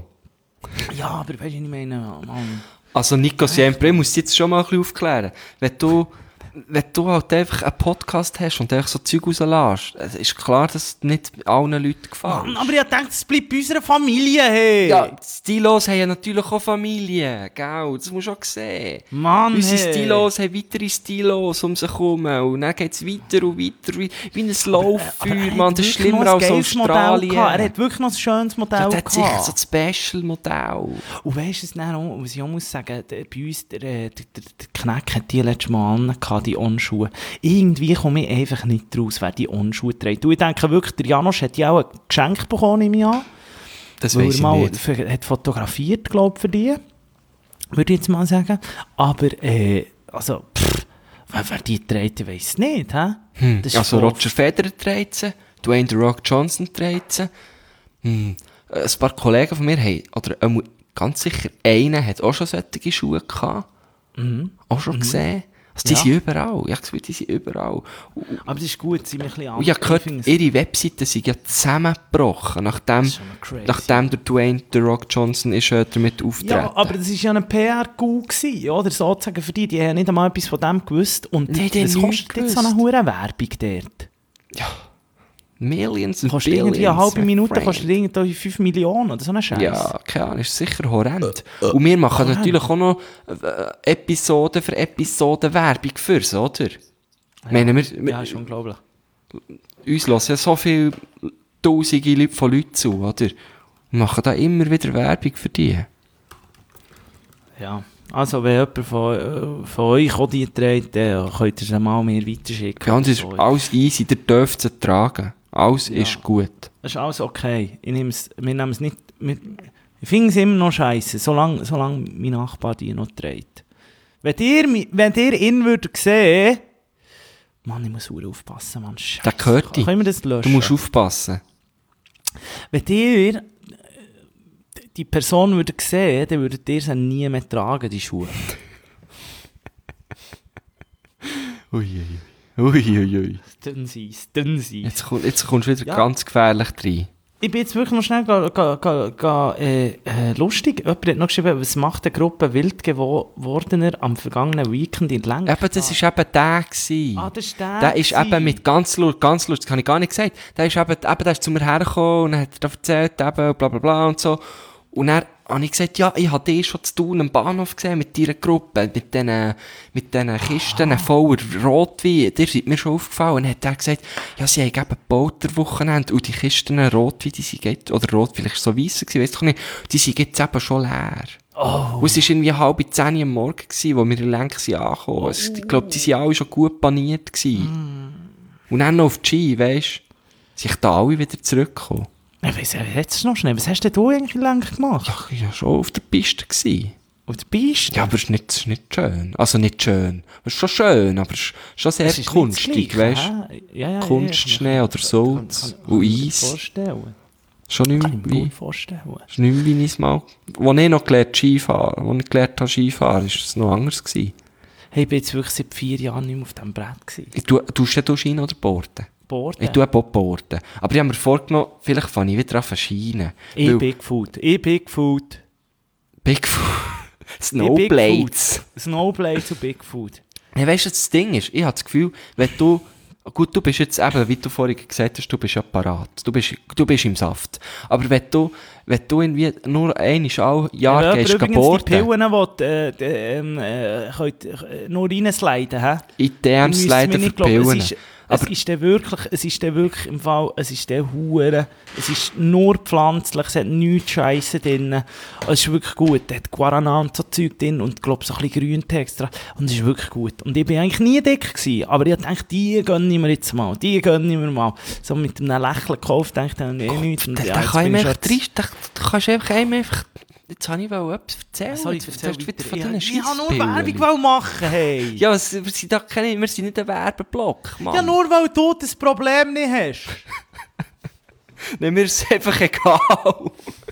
Ja, aber weißt du, was ich meine, Mann. Also Nico Siempre, ich muss dich jetzt schon mal ein bisschen aufklären. Wenn du, wenn du halt einfach einen Podcast hast und einfach so Zeug rauslässt, es ist klar, dass es nicht allen Leuten gefällt. Mann, aber ich dachte, es bleibt bei unserer Familie, hey. Ja, die Stilos haben ja natürlich auch Familie, gell? Das musst du auch sehen. Mann, Unsere hey. Stilos haben weitere Stilos um sich herum und dann geht es weiter und weiter, wie, wie ein Lauffeuer, er Mann. hat Das ist wirklich noch schlimmer ein als geiles Modell Australien. gehabt. Er hat wirklich noch ein schönes Modell Ja, der hat sicher gehabt. so ein Special-Modell. Und weisst du es dann auch, was ich auch muss sagen, der, bei uns, der, der, der, der Kneck hat die letztes Mal angehabt, die On-Schuhe. Irgendwie komme ich einfach nicht raus, wer die On-Schuhe trägt. Und ich denke wirklich, der Janosch hat ja auch ein Geschenk bekommen im Jahr. Das Weil weiss er ich mal nicht. für, hat fotografiert, glaube ich, für die. Würde ich jetzt mal sagen. Aber, äh, also, pff, wer, wer die trägt, ich weiss es nicht, hä? Hm. Das ist Also voll- Roger Federer trägt sie, Dwayne The Rock Johnson trägt sie. Hm. Ein paar Kollegen von mir haben, oder ähm, ganz sicher einer hat auch schon solche Schuhe gehabt. Mhm. Auch schon gesehen. Also die Ja. sind überall. Ich habe gesagt, die sind überall. Und, Aber das ist gut, sie sind ein bisschen und ich habe gehört, finde es- ihre Webseiten sind ja zusammengebrochen, nachdem, ist schon crazy. nachdem der Dwayne The Rock Johnson ist, äh, damit auftreten. Ja, aber das war ja ein P R-Coup gewesen, oder? Sozusagen für die, die haben nicht einmal etwas von dem gewusst. Und Nein, die was haben kostet nichts jetzt so eine gewusst. hure Werbung dort? Millions und Kostet Billions. irgendwie eine halbe my Minute, friend. kostet irgendwie fünf Millionen oder so eine Scheiße. Ja, keine Ahnung, ist sicher horrend. Und wir machen horrend. natürlich auch noch äh, Episode für Episode Werbung fürs, oder? Ja. Meine, wir, wir, Ja, ist unglaublich. uns hören ja so viele tausende Leute von Leuten zu, oder? Wir machen da immer wieder Werbung für die. Ja. Also, wenn jemand von, äh, von euch auch die trägt, dann könnt ihr sie mal mir weiterschicken. Bei uns ist So. alles easy, ihr dürft sie tragen. Alles ist gut. Das ist alles okay. Ich nehm's, wir nehmen es nicht... Wir, ich finde es immer noch scheiße, solange, solange mein Nachbar die noch trägt. Wenn ihr, mi- wenn ihr ihn würdet sehen... Mann, ich muss verdammt aufpassen, Mann. Scheiße. Der gehört dich. Können wir das löschen? Du musst aufpassen. Wenn ihr äh, die Person würdet sehen, dann würdet ihr sie nie mehr tragen, die Schuhe. Uiuiui. Uiuiui. Dünn sein, dünn sein. Jetzt, komm, jetzt kommst du wieder Ja. ganz gefährlich rein. Ich bin jetzt wirklich noch schnell ga, ga, ga, ga, äh, äh, lustig. Jemand hat noch geschrieben, was macht eine Gruppe wild gewordener am vergangenen Weekend in Lenk? Eben, das war eben der. Gewesen. Ah, das ist der. Der ist gewesen. eben mit ganz lustig, ganz lustig, das habe ich gar nicht gesagt. Der ist eben, eben der ist zu mir hergekommen und hat da erzählt, eben, bla bla bla und so. Und dann habe ich gesagt, ja, ich habe dich schon zu tun am Bahnhof gesehen mit deiner Gruppe, mit diesen, mit diesen Kisten Ah. voller Rotwein. Dir seid mir schon aufgefallen. Und dann hat er gesagt, ja, sie haben eben gebaut am Wochenende und die Kisten Rotwein, die sind jetzt, oder Rotwein, vielleicht so weiss gewesen, weiss ich nicht, die sind jetzt eben schon leer. Oh. Und es war irgendwie halb zehn am Morgen, gewesen, wo wir in Lenk sind angekommen. Also, ich glaube, die waren alle schon gut paniert gewesen. Und dann noch auf die Ski, weisst du, sind da alle wieder zurückgekommen. Ich weiss, jetzt noch schnell. Was hast denn du eigentlich in Lenk gemacht? Ach, ich war schon auf der Piste. Gewesen. Auf der Piste? Ja, aber es ist nicht, es ist nicht schön. Also nicht schön. Es ist schon schön, aber es ist schon sehr Das ist nicht kunstig, das Gleiche, weisst du? hä? Ja, ja, Kunstschnee ja, oder Salz kann- kann- und kann ich mir Eis. vorstellen. Schon nicht Kann mehr ich mir wie, gut vorstellen. ist nicht mehr wie ich es mal, wo ich noch gelernt Skifahren, wo ich gelernt habe Skifahren, ist es noch anders gewesen. Hey, ich bin jetzt wirklich seit vier Jahren nicht mehr auf diesem Brett gewesen. Du, tust du Ski oder Borden? Boarden. Ich tue auch Boarden. Aber ich habe mir vorgenommen, vielleicht fange ich wieder an zu scheinen. Ich Weil- Bigfoot. Ich Bigfoot. Bigfoot. Ich Snowblades. Bigfoot. Snowblades und Bigfoot. Ja, weißt du, das Ding ist, ich habe das Gefühl, wenn du, gut, du bist jetzt eben, wie du vorhin gesagt hast, du bist ja parat, du bist, du bist im Saft. Aber wenn du, wenn du irgendwie nur einmal all Jahr Ja, gehst, übrigens boarden, die Pillen, die äh, die, ähm, äh, könnt, äh, nur reinsliden, hä? in D Ms Müsst leider mir für nicht glauben, Pillen. Es ist, es Aber- ist dann wirklich, es ist dann wirklich im Fall, es ist dann Hure, es ist nur pflanzlich, es hat nichts Scheisse drin. Es ist wirklich gut, es hat Guarana und so Zeug drin und ich glaube so ein bisschen Grünte extra. Und es ist wirklich gut. Und ich war eigentlich nie dick gewesen, aber ich dachte, die gönne ich mir jetzt mal, die gönne ich mir mal. So mit einem Lächeln gekauft, dachte ich, eh nichts. Und Da, ja, da jetzt kann ich bin mir ich einfach schon- trist, da, da kannst du einfach einem einfach, jetzt habe ich wohl etwas erzählen. Sorry, Jetzt erzähl erzählst du wieder von weiter. deinen Ich, ich habe nur Scheisspillen. Werbung machen, hey. Ja, was, wir, sind da keine, wir sind nicht ein Werbeblock, Mann. Ja, nur weil du das Problem nicht hast. Nein, mir ist es einfach egal.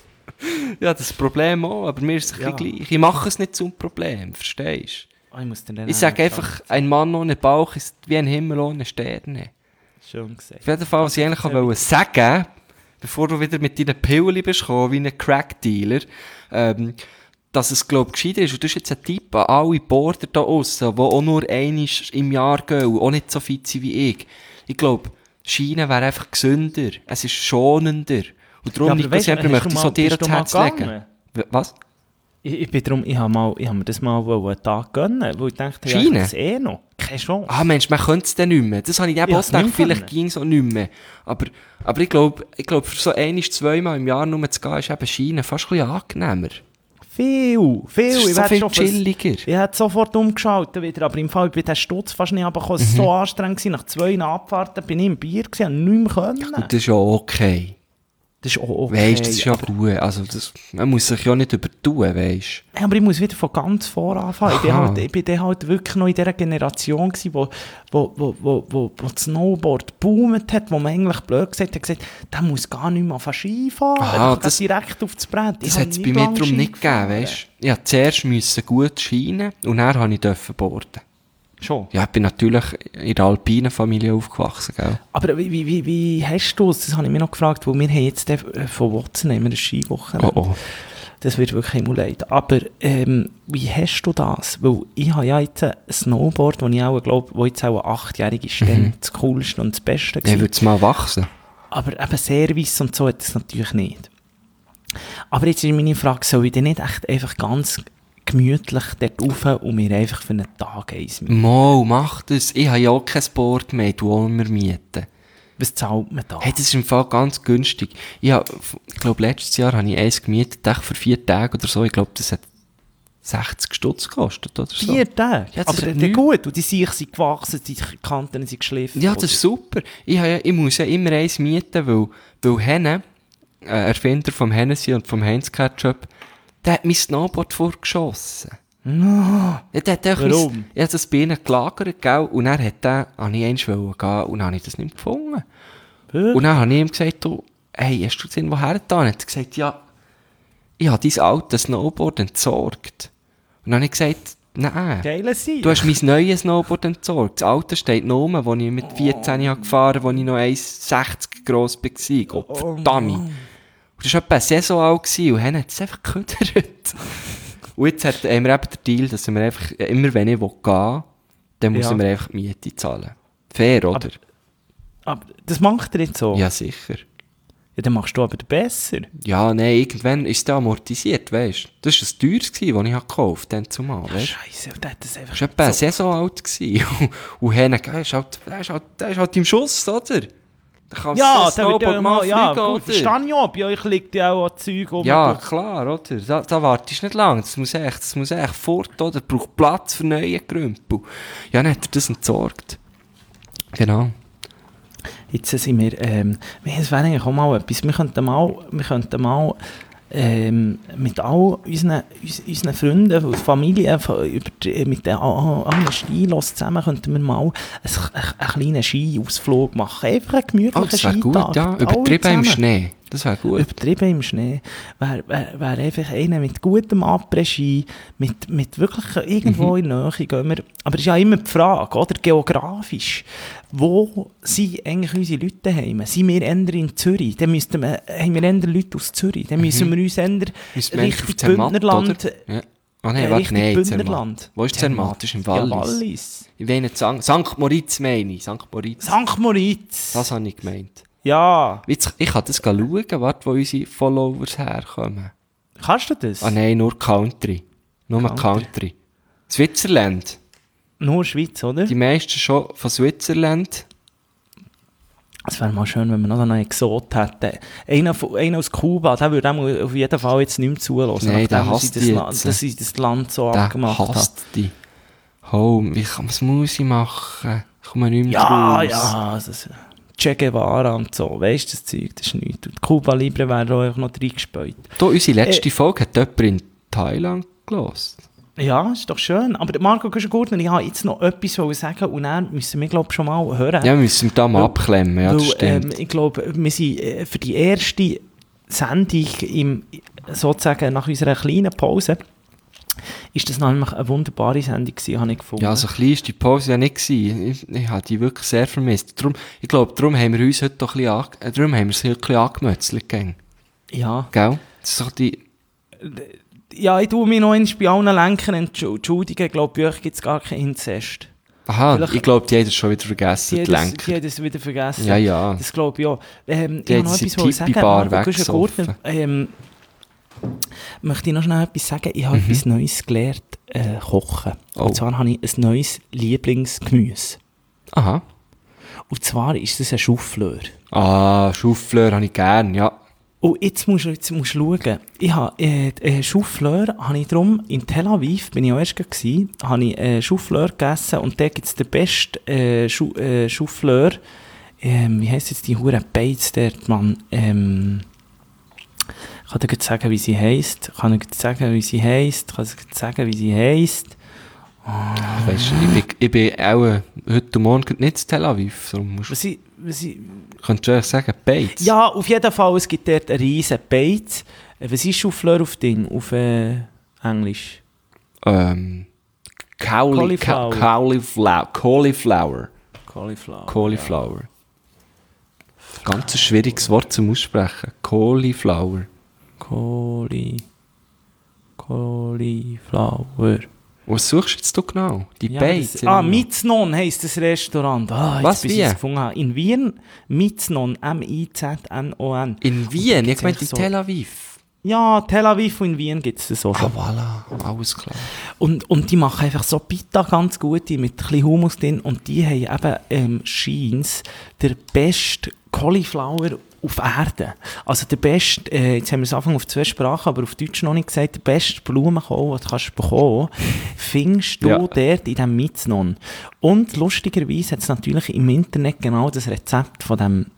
Ja, das Problem auch, aber mir ist es ein Ja. bisschen gleich. Ich mache es nicht zum Problem, verstehst Oh, ich muss dir du? dann Ich sage auch einfach, ein Mann ohne Bauch ist wie ein Himmel ohne Sterne. Schön gesagt. Auf jeden Fall, was ich eigentlich auch wollte sagen, bevor du wieder mit deinen Pillen bist gekommen, wie ein Crack-Dealer, ähm, dass es, glaube ich, gescheiter ist. Und das ist jetzt ein Tipp an alle Border da aussen, die auch nur einmal im Jahr gehen und auch nicht so fit sind wie ich. Ich glaube, Schiene wäre einfach gesünder. Es ist schonender. Und darum, Ja, aber Nico, weisst du, Siempre, hast möchte du ich mal- so dir bist du ans mal Herz legen. gegangen? W- Was? Ich, ich, bin drum, ich habe mal, ich habe mir das mal einen Tag gönnen, weil ich dachte, ja, Schiene? das eh noch. Keine Chance. Ah Mensch, man könnte es dann nicht mehr. Das habe ich eben Ja, auch es gedacht, nicht vielleicht können. ging es auch nicht mehr. Aber, aber ich glaube, ich glaub, für so ein, zweimal im Jahr nur zu gehen, ist eben Schiene fast ein bisschen angenehmer. Viel, viel. Es ist Ich so wär viel schon fürs- chilliger. Ich hätte sofort umgeschaltet wieder, aber im Fall, ich bin den Stutz fast nicht runtergekommen. Es Mhm. war so anstrengend gewesen. Nach zwei Abfahrten bin ich im Bier gewesen und nicht mehr können. Und das ist ja okay. Das ist auch okay. Weisst, das ist ja gut. Also das, man muss sich ja nicht übertun, weisst. Ja, aber ich muss wieder von ganz vor anfangen. Ich bin, Aha. halt, ich bin dann halt wirklich noch in dieser Generation gewesen, wo, wo, wo, wo, wo, wo das Snowboard boomt hat, wo man eigentlich blöd gesagt hat, gesagt, der muss gar nicht mehr Ski fahren. Aha, Der das- geht direkt auf das Brett. Ich Das hab hat es nicht bei mir lange darum Ski nicht gegeben, gefahren. weisst. Ich musste zuerst müssen gut scheinen und dann durfte ich dürfen boarden. Schon. Ja, ich bin natürlich in der alpinen Familie aufgewachsen, gell? Aber wie, wie, wie, wie hast du es? Das habe ich mich noch gefragt, weil wir haben jetzt äh, von Watson haben wir eine Skiwoche. Oh oh. Das wird wirklich immer leid. Aber ähm, wie hast du das? Weil ich habe ja jetzt ein Snowboard, das ich auch glaube, wo jetzt auch ein achtjährig ist, dann das Coolste und das Beste Ja, gewesen. würde es mal wachsen. Aber eben Service und so hat es natürlich nicht. Aber jetzt ist meine Frage, soll ich denn nicht echt einfach ganz gemütlich dort rauf und mir einfach für einen Tag eins mieten? Mal, mach das. Ich habe ja auch kein Board mehr, du auch immer mieten. Was zahlt man da? Hey, das ist im Fall ganz günstig. Ich, hab, ich glaube, letztes Jahr habe ich eins gemietet, echt für vier Tage oder so. Ich glaube, das hat sechzig Stutz gekostet oder so. Vier Tage? Ja, das aber ist dann nichts. gut. Und die Sicher sind gewachsen, die Kanten sind geschliffen. Ja, das ist super. Ich, habe ja, ich muss ja immer eins mieten, weil, weil Henne, äh, Erfinder vom Hennessy und vom Heinz Ketchup, der hat mein Snowboard vorgeschossen. No. Ja, der hat auch Warum? Mein, ich habe das bei ihnen gelagert, gell? Und dann hat der, habe ich eins wollen gehen und dann habe ich das nicht gefunden. Und dann habe ich ihm gesagt, du, hey, hast du den woher getan? Er hat gesagt, ja, ich habe dein altes Snowboard entsorgt. Und dann habe ich gesagt, nein. Geile Sieg. Du hast mein neues Snowboard entsorgt. Das alte steht noch rum, als ich mit vierzehn habe gefahren habe, als ich noch eins sechzig gross war. Gott Oh verdammt. Und das war etwa eine Saison alt gewesen, und dann hat es einfach geküttert. Und jetzt hat, haben wir eben den Deal, dass wir einfach, immer wenn ich gehen will, dann muss Ja. ich mir einfach die Miete zahlen. Fair, oder? Aber- Aber das macht er jetzt so? Ja, sicher. Ja, dann machst du aber besser. Ja, nein, irgendwann ist es dann amortisiert, weißt du. Das war ein teures, das ich gekauft habe, dann zumal, weißt du. Scheiße, der hat das einfach Das war etwa eine so. Saison alt. gewesen. Und Henne, der ist halt, der ist halt, der ist halt im Schuss, oder? Da kannst Ja, du da wird ja Snowboard mal mal, ja, fliegen, gut, oder? verstehe ich auch. Bei euch liegt ja auch ein Zeug um. Ja, klar, oder? Da, da wartest du nicht lang. Das muss echt, das muss echt fort, oder? Braucht Platz für neue Krümpel. Ja, dann hat er das entsorgt. Genau. Jetzt sind wir, ähm, es wäre eigentlich auch mal etwas, wir könnten mal, wir könnten mal ähm, mit all unseren, uns, unseren Freunden und Familie von- über die, mit den a- allen Skilos zusammen könnten wir mal einen, einen kleinen Skiausflug machen. Einfach einen Oh, gemütlichen das wäre Skitag. gut, ja. Alle Übertrieben im zusammen. Schnee. Das wäre gut. Übertrieben im Schnee. Wäre wär, wär einfach einer mit gutem Après-Ski, mit, mit wirklich irgendwo Mhm. in der Nähe gehen wir. Aber es ist ja immer die Frage, oder? Geografisch. Wo sind eigentlich unsere Leute daheim? Sind wir eher in Zürich? Dann müssten wir, haben wir eher Leute aus Zürich. Dann müssen wir uns eher Müssen wir eigentlich auf Richtung Zermatt, Bündnerland... oder? Ja. Ah äh, nein, warte, Richtung nein, Bündnerland. Zermatt. Wo ist Zermatt? Das ist im Wallis. Ja, Wallis. Ich meine Sankt Sankt Moritz, meine ich. Sankt Moritz. Sankt Moritz. Das habe ich gemeint. Ja. Jetzt, ich kann das schauen, warte, wo unsere Followers herkommen. Kannst du das? Ah nein, nur Country. Nur Country. Country. Switzerland. Nur Schweiz, oder? Die meisten schon von Switzerland. Es wäre mal schön, wenn wir noch einen Exot hätten. Einer, von- einer aus Kuba, der würde auch auf jeden Fall jetzt nicht mehr zulassen. Nein, der nachdem hasst sie das, die La- jetzt. dass sie das Land so Der abgemacht hat. hasst die. Home, wie kann, was muss ich machen? Ich komme nicht mehr Ja, raus. ja, das, Che Guevara und so, weißt du, das Zeug, das ist nichts. Und Kuba Libre wäre da auch noch reingespäut. Da, unsere letzte Äh. Folge hat jemand in Thailand gehört. Ja, ist doch schön. Aber Marco Güschen-Gurtner, ich wollte jetzt noch etwas wollen sagen und dann müssen wir, glaube ich, schon mal hören. Ja, wir müssen da mal Weil- abklemmen, ja, das Weil, stimmt. ähm, ich glaube, wir sind äh, für die erste Sendung im, sozusagen nach unserer kleinen Pause, ist das nämlich eine wunderbare Sendung gewesen, habe ich gefunden. Ja, so klein war die Pause ja nicht gewesen. Ich, ich habe die wirklich sehr vermisst. Darum, ich glaube, darum haben wir uns heute doch ein bisschen, ange- äh, darum haben wir es heute ein bisschen angemötzelt, gell? Ja. Gell? Das ist doch die... Ja, ich tue mich noch einmal bei allen Lenkern entschuldigen. Ich glaube, bei euch gibt es gar keinen Inzest. Aha, Vielleicht- ich glaube, die haben das schon wieder vergessen, Die die haben das, Lenker. die haben das wieder vergessen. Ja, ja. Das glaube ich auch. Ähm, Die ich haben wollte noch sie etwas wollen sagen. Pipi-Bar Marco Güschen-Gurtner, weggesoffen. ähm, möchte ich noch schnell etwas sagen. Ich habe etwas Neues gelernt, äh, kochen. Oh. Und zwar habe ich ein neues Lieblingsgemüse. Aha. Und zwar ist das ein Chou-Fleur. Ah, Chou-Fleur habe ich gern, ja. Und jetzt musst du, jetzt musst du schauen. Ich habe, äh, äh, Chou-Fleur habe ich drum, in Tel Aviv, bin ich auch erst gewesen, habe ich äh, Chou-Fleur gegessen und da gibt es den besten äh, Chou, äh, Chou-Fleur. Ähm, wie heisst jetzt die Hure Beiz dort, Mann? Ähm, ich kann dir gleich sagen, wie sie heisst. Ich kann dir gleich sagen, wie sie heisst. Ich kann dir gleich sagen, wie sie heisst. Ich weiss, ich bin, ich bin auch äh, heute Morgen nicht in Tel Aviv. Darum musst, Was sie, was sie, könntest du eigentlich sagen, Bates? ja, auf jeden Fall, es gibt dort einen riesen Beiz. Äh, Was ist Chou-Fleur auf Ding? Auf äh, Englisch? Ähm, Cauli, Ca- Cauliflower. Cauliflower. Cauliflower. Cauliflower. Cauliflower. Ganz ein schwieriges Wort zum Aussprechen. Cauliflower. Cauli... Cauliflower. Was suchst du jetzt da genau? Die Ja, Bates? das, ah, Mitznon heisst das Restaurant. Ah, Was, jetzt, bis wie? ich es gefunden habe. In Wien, Mitznon, M I Z N O N. In Wien? Ich Gibt's meinte in echt so- Tel Aviv. Ja, Tel Aviv und in Wien gibt es das auch Ah, schon. voilà. Alles klar. Und, und die machen einfach so Pita ganz gut, die mit ein bisschen Hummus drin. Und die haben eben, ähm, scheint's, der beste Cauliflower auf Erden. Also der beste, äh, jetzt haben wir es Anfang auf zwei Sprachen, aber auf Deutsch noch nicht gesagt, der beste Blumenkohl, den du kannst bekommen, findest du Ja. dort in diesem Mitznon. Und lustigerweise hat es natürlich im Internet genau das Rezept von dem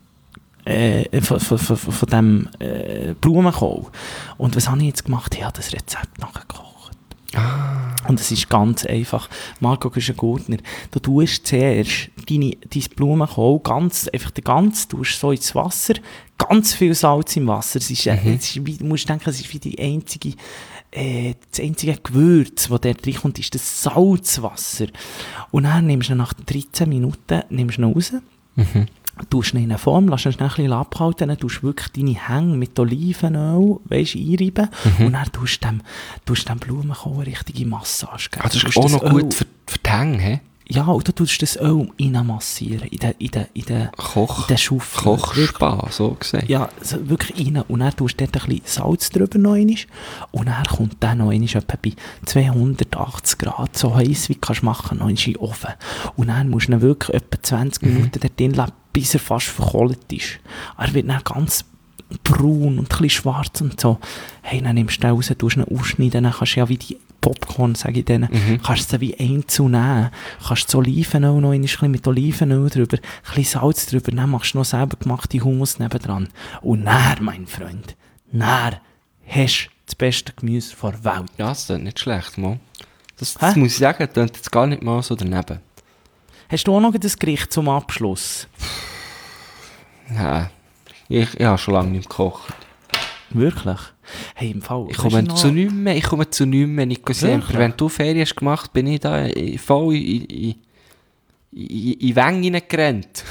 Äh, von, von, von, von dem äh, Blumenkohl. Und was habe ich jetzt gemacht? Ich habe das Rezept nachgekocht. Ah. Und es ist ganz einfach. Marco Güschen-Gurtner, du tust zuerst deine, dein Blumenkohl ganz, einfach den ganzen, tust so ins Wasser, ganz viel Salz im Wasser. Es ist, äh, es ist wie, du musst denken, es ist wie die einzige, äh, das einzige Gewürz, das dort reinkommt, ist das Salzwasser. Und dann nimmst du nach dreizehn Minuten nimmst du ihn raus. Mhm. Tust ihn in eine Form, lässt ihn schnell ein bisschen abhalten, dann tust du wirklich deine Hänge mit Olivenöl, weisst, einreiben und dann tust du dem, tust dem Blumenkohl eine richtige Massage geben. Ah, das Du ist tust auch noch Öl- gut für, für die Hänge, hä? Ja, und du tust das Öl reinmassieren, in den, in den, in den, Koch, in den Schaufel. Kochspa, so gesagt. Ja, so wirklich rein. Und dann tust du dort ein bisschen Salz drüber noch einmal. Und dann kommt der noch einmal etwa bei zweihundertachtzig Grad, so heiß wie du kannst machen, noch einmal in den Ofen. Und dann musst du ihn wirklich etwa zwanzig Minuten dort drin lassen, bis er fast verkohlt ist. Er wird dann ganz braun und ein bisschen schwarz und so. Hey, dann nimmst du den raus, tust ihn ausschneiden, dann kannst du ja wie die Popcorn, sage ich denen, Mhm. kannst du sie wie einzeln nehmen. Kannst das Olivenöl noch ein bisschen mit Olivenöl drüber, ein bisschen Salz drüber, dann machst du noch selber gemachte Hummus nebendran. Und dann, mein Freund, dann hast du das beste Gemüse der Welt. Ja, das ist nicht schlecht, Mann. Das, das Hä? muss ich sagen, das klingt jetzt gar nicht mal so daneben. Hast du auch noch das Gericht zum Abschluss? Ja, Ich, ich habe schon lange nicht mehr gekocht. Wirklich? Hey, im Fall... Ich weisst komme du noch- zu nichts mehr, ich komme zu nichts mehr, Nico Siempre. Wirklich? Wenn du Ferien hast gemacht, bin ich da in- voll in, in, in, in Wänge hineingerannt.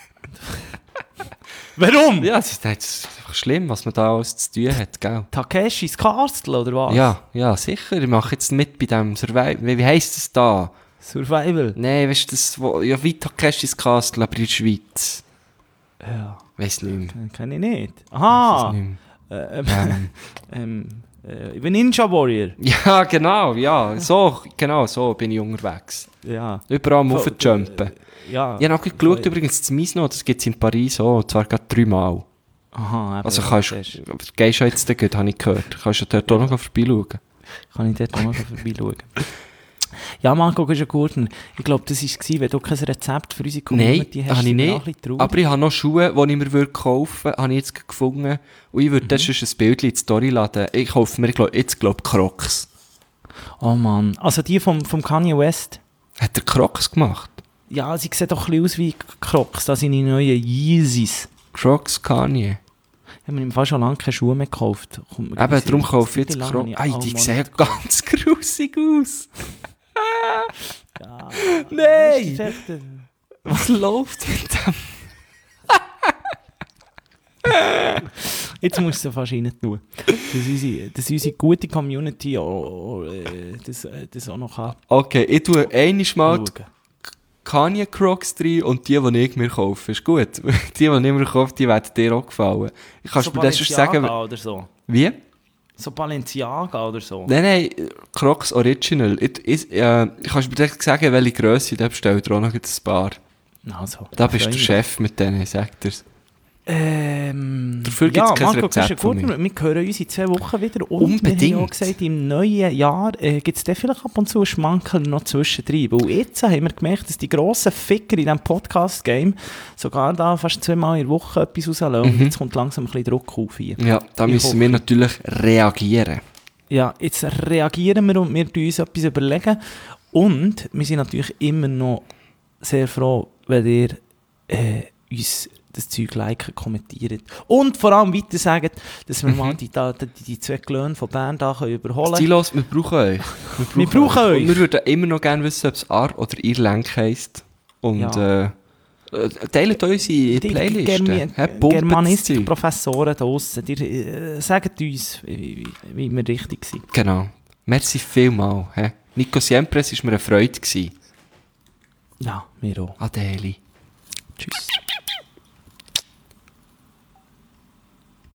Warum? Ja, das ist, das ist einfach schlimm, was man da alles zu tun hat, gell? Takeshis Castle, oder was? Ja, ja, sicher. Ich mache jetzt mit bei dem Survival. Wie, wie heisst das da? Survival. Nein, weißt du, das, wo, ja, wie Takeshis Castle, aber in der Schweiz. Ja, Weiss nicht mehr. den kenne ich nicht. Weiss Aha! nicht Äh, ähm, mehr. Ähm, ähm, äh, ich bin Ninja Warrior. ja, genau, ja. So, genau, so bin ich unterwegs. Ja. Überall am So, Aufjumpen. Ja. Ich habe noch geschaut, übrigens, das Misno, das gibt es in Paris auch, und zwar gerade dreimal. Aha, eben, Also ja, kannst, das ist- gehst du jetzt gut, habe ich gehört. Kannst du dort auch noch vorbeischauen. Kann ich dort auch mal vorbeischauen. Ja, Marco, ist ja gut. Ich glaube, das war, wenn du kein Rezept für unsere Nein, Community hast. habe ich sind wir auch nicht. ein bisschen traurig. Aber ich habe noch Schuhe, die ich mir würde kaufen würde, habe ich jetzt gefunden. Und ich würde Mhm. das schon ein Bild in die Story laden. Ich kaufe mir, ich glaub, jetzt glaube ich Crocs. Oh Mann. Also die vom, vom Kanye West. Hat er Crocs gemacht? Ja, sie sehen doch ein bisschen aus wie Crocs. Das sind die neuen Yeezys. Crocs Kanye. Ich habe mir im Fall schon lange keine Schuhe mehr gekauft. Kommt mir Eben, gewisse- darum kaufe ich Zeit jetzt lang Crocs. habe ich Ei, die auch sehen mal- ganz grusig aus. Ja. Nein! Das ist echt, äh, Was läuft mit dem? Jetzt musst du fast rein tun. Dass unsere, dass unsere gute Community auch, äh, das, äh, das auch noch kann Okay, ich tue einmal mal schauen. die Kanye Crocs rein und die, die ich mir kaufe. Ist gut. Die, die ich mir kaufe, die werden dir auch gefallen. Ich kann So mir das schon sagen. Balenciaga oder so. Wie? So Balenciaga oder so. Nein, nein, Crocs Original. Ich, ich, äh, ich kann mir direkt sagen, welche Grösse, da bestellt er auch noch ein paar. Also, Da bist du freu der mich. Chef mit denen, sagt er's. Ähm, Dafür gibt's ja, kein Marco, Rezept das ist von gut. mir. Wir hören uns in zwei Wochen wieder. Und Unbedingt. wir haben auch gesagt, im neuen Jahr äh, gibt es vielleicht ab und zu einen Schmankerl noch zwischendrin. Weil jetzt haben wir gemerkt, dass die grossen Ficker in diesem Podcast-Game sogar da fast zweimal in der Woche etwas rauslassen. Und Mhm. jetzt kommt langsam ein bisschen Druck auf hier. Ja, da Ich müssen hoffe. wir natürlich reagieren. Ja, jetzt reagieren wir und wir tun uns etwas überlegen. Und wir sind natürlich immer noch sehr froh, wenn ihr äh, uns das Zeug liken, kommentiert. Und vor allem weiter sagt, dass wir mal die, da, die, die zwei Klöne von Bern da können überholen können. Stilos, wir brauchen euch. Wir brauchen euch. Und wir würden immer noch gerne wissen, ob es Ar- oder Ihr Lenk heisst. Und Ja. äh, äh, teilt unsere Die Playlisten. Germi- Hä, pumpet das Zeug. Germanistik-Professoren da draussen, die äh, sagt uns, wie, wie, wie wir richtig sind. Genau. Merci vielmal. Hä? Nico Siempre, es war mir eine Freude gewesen. Ja, mir auch. Adeli.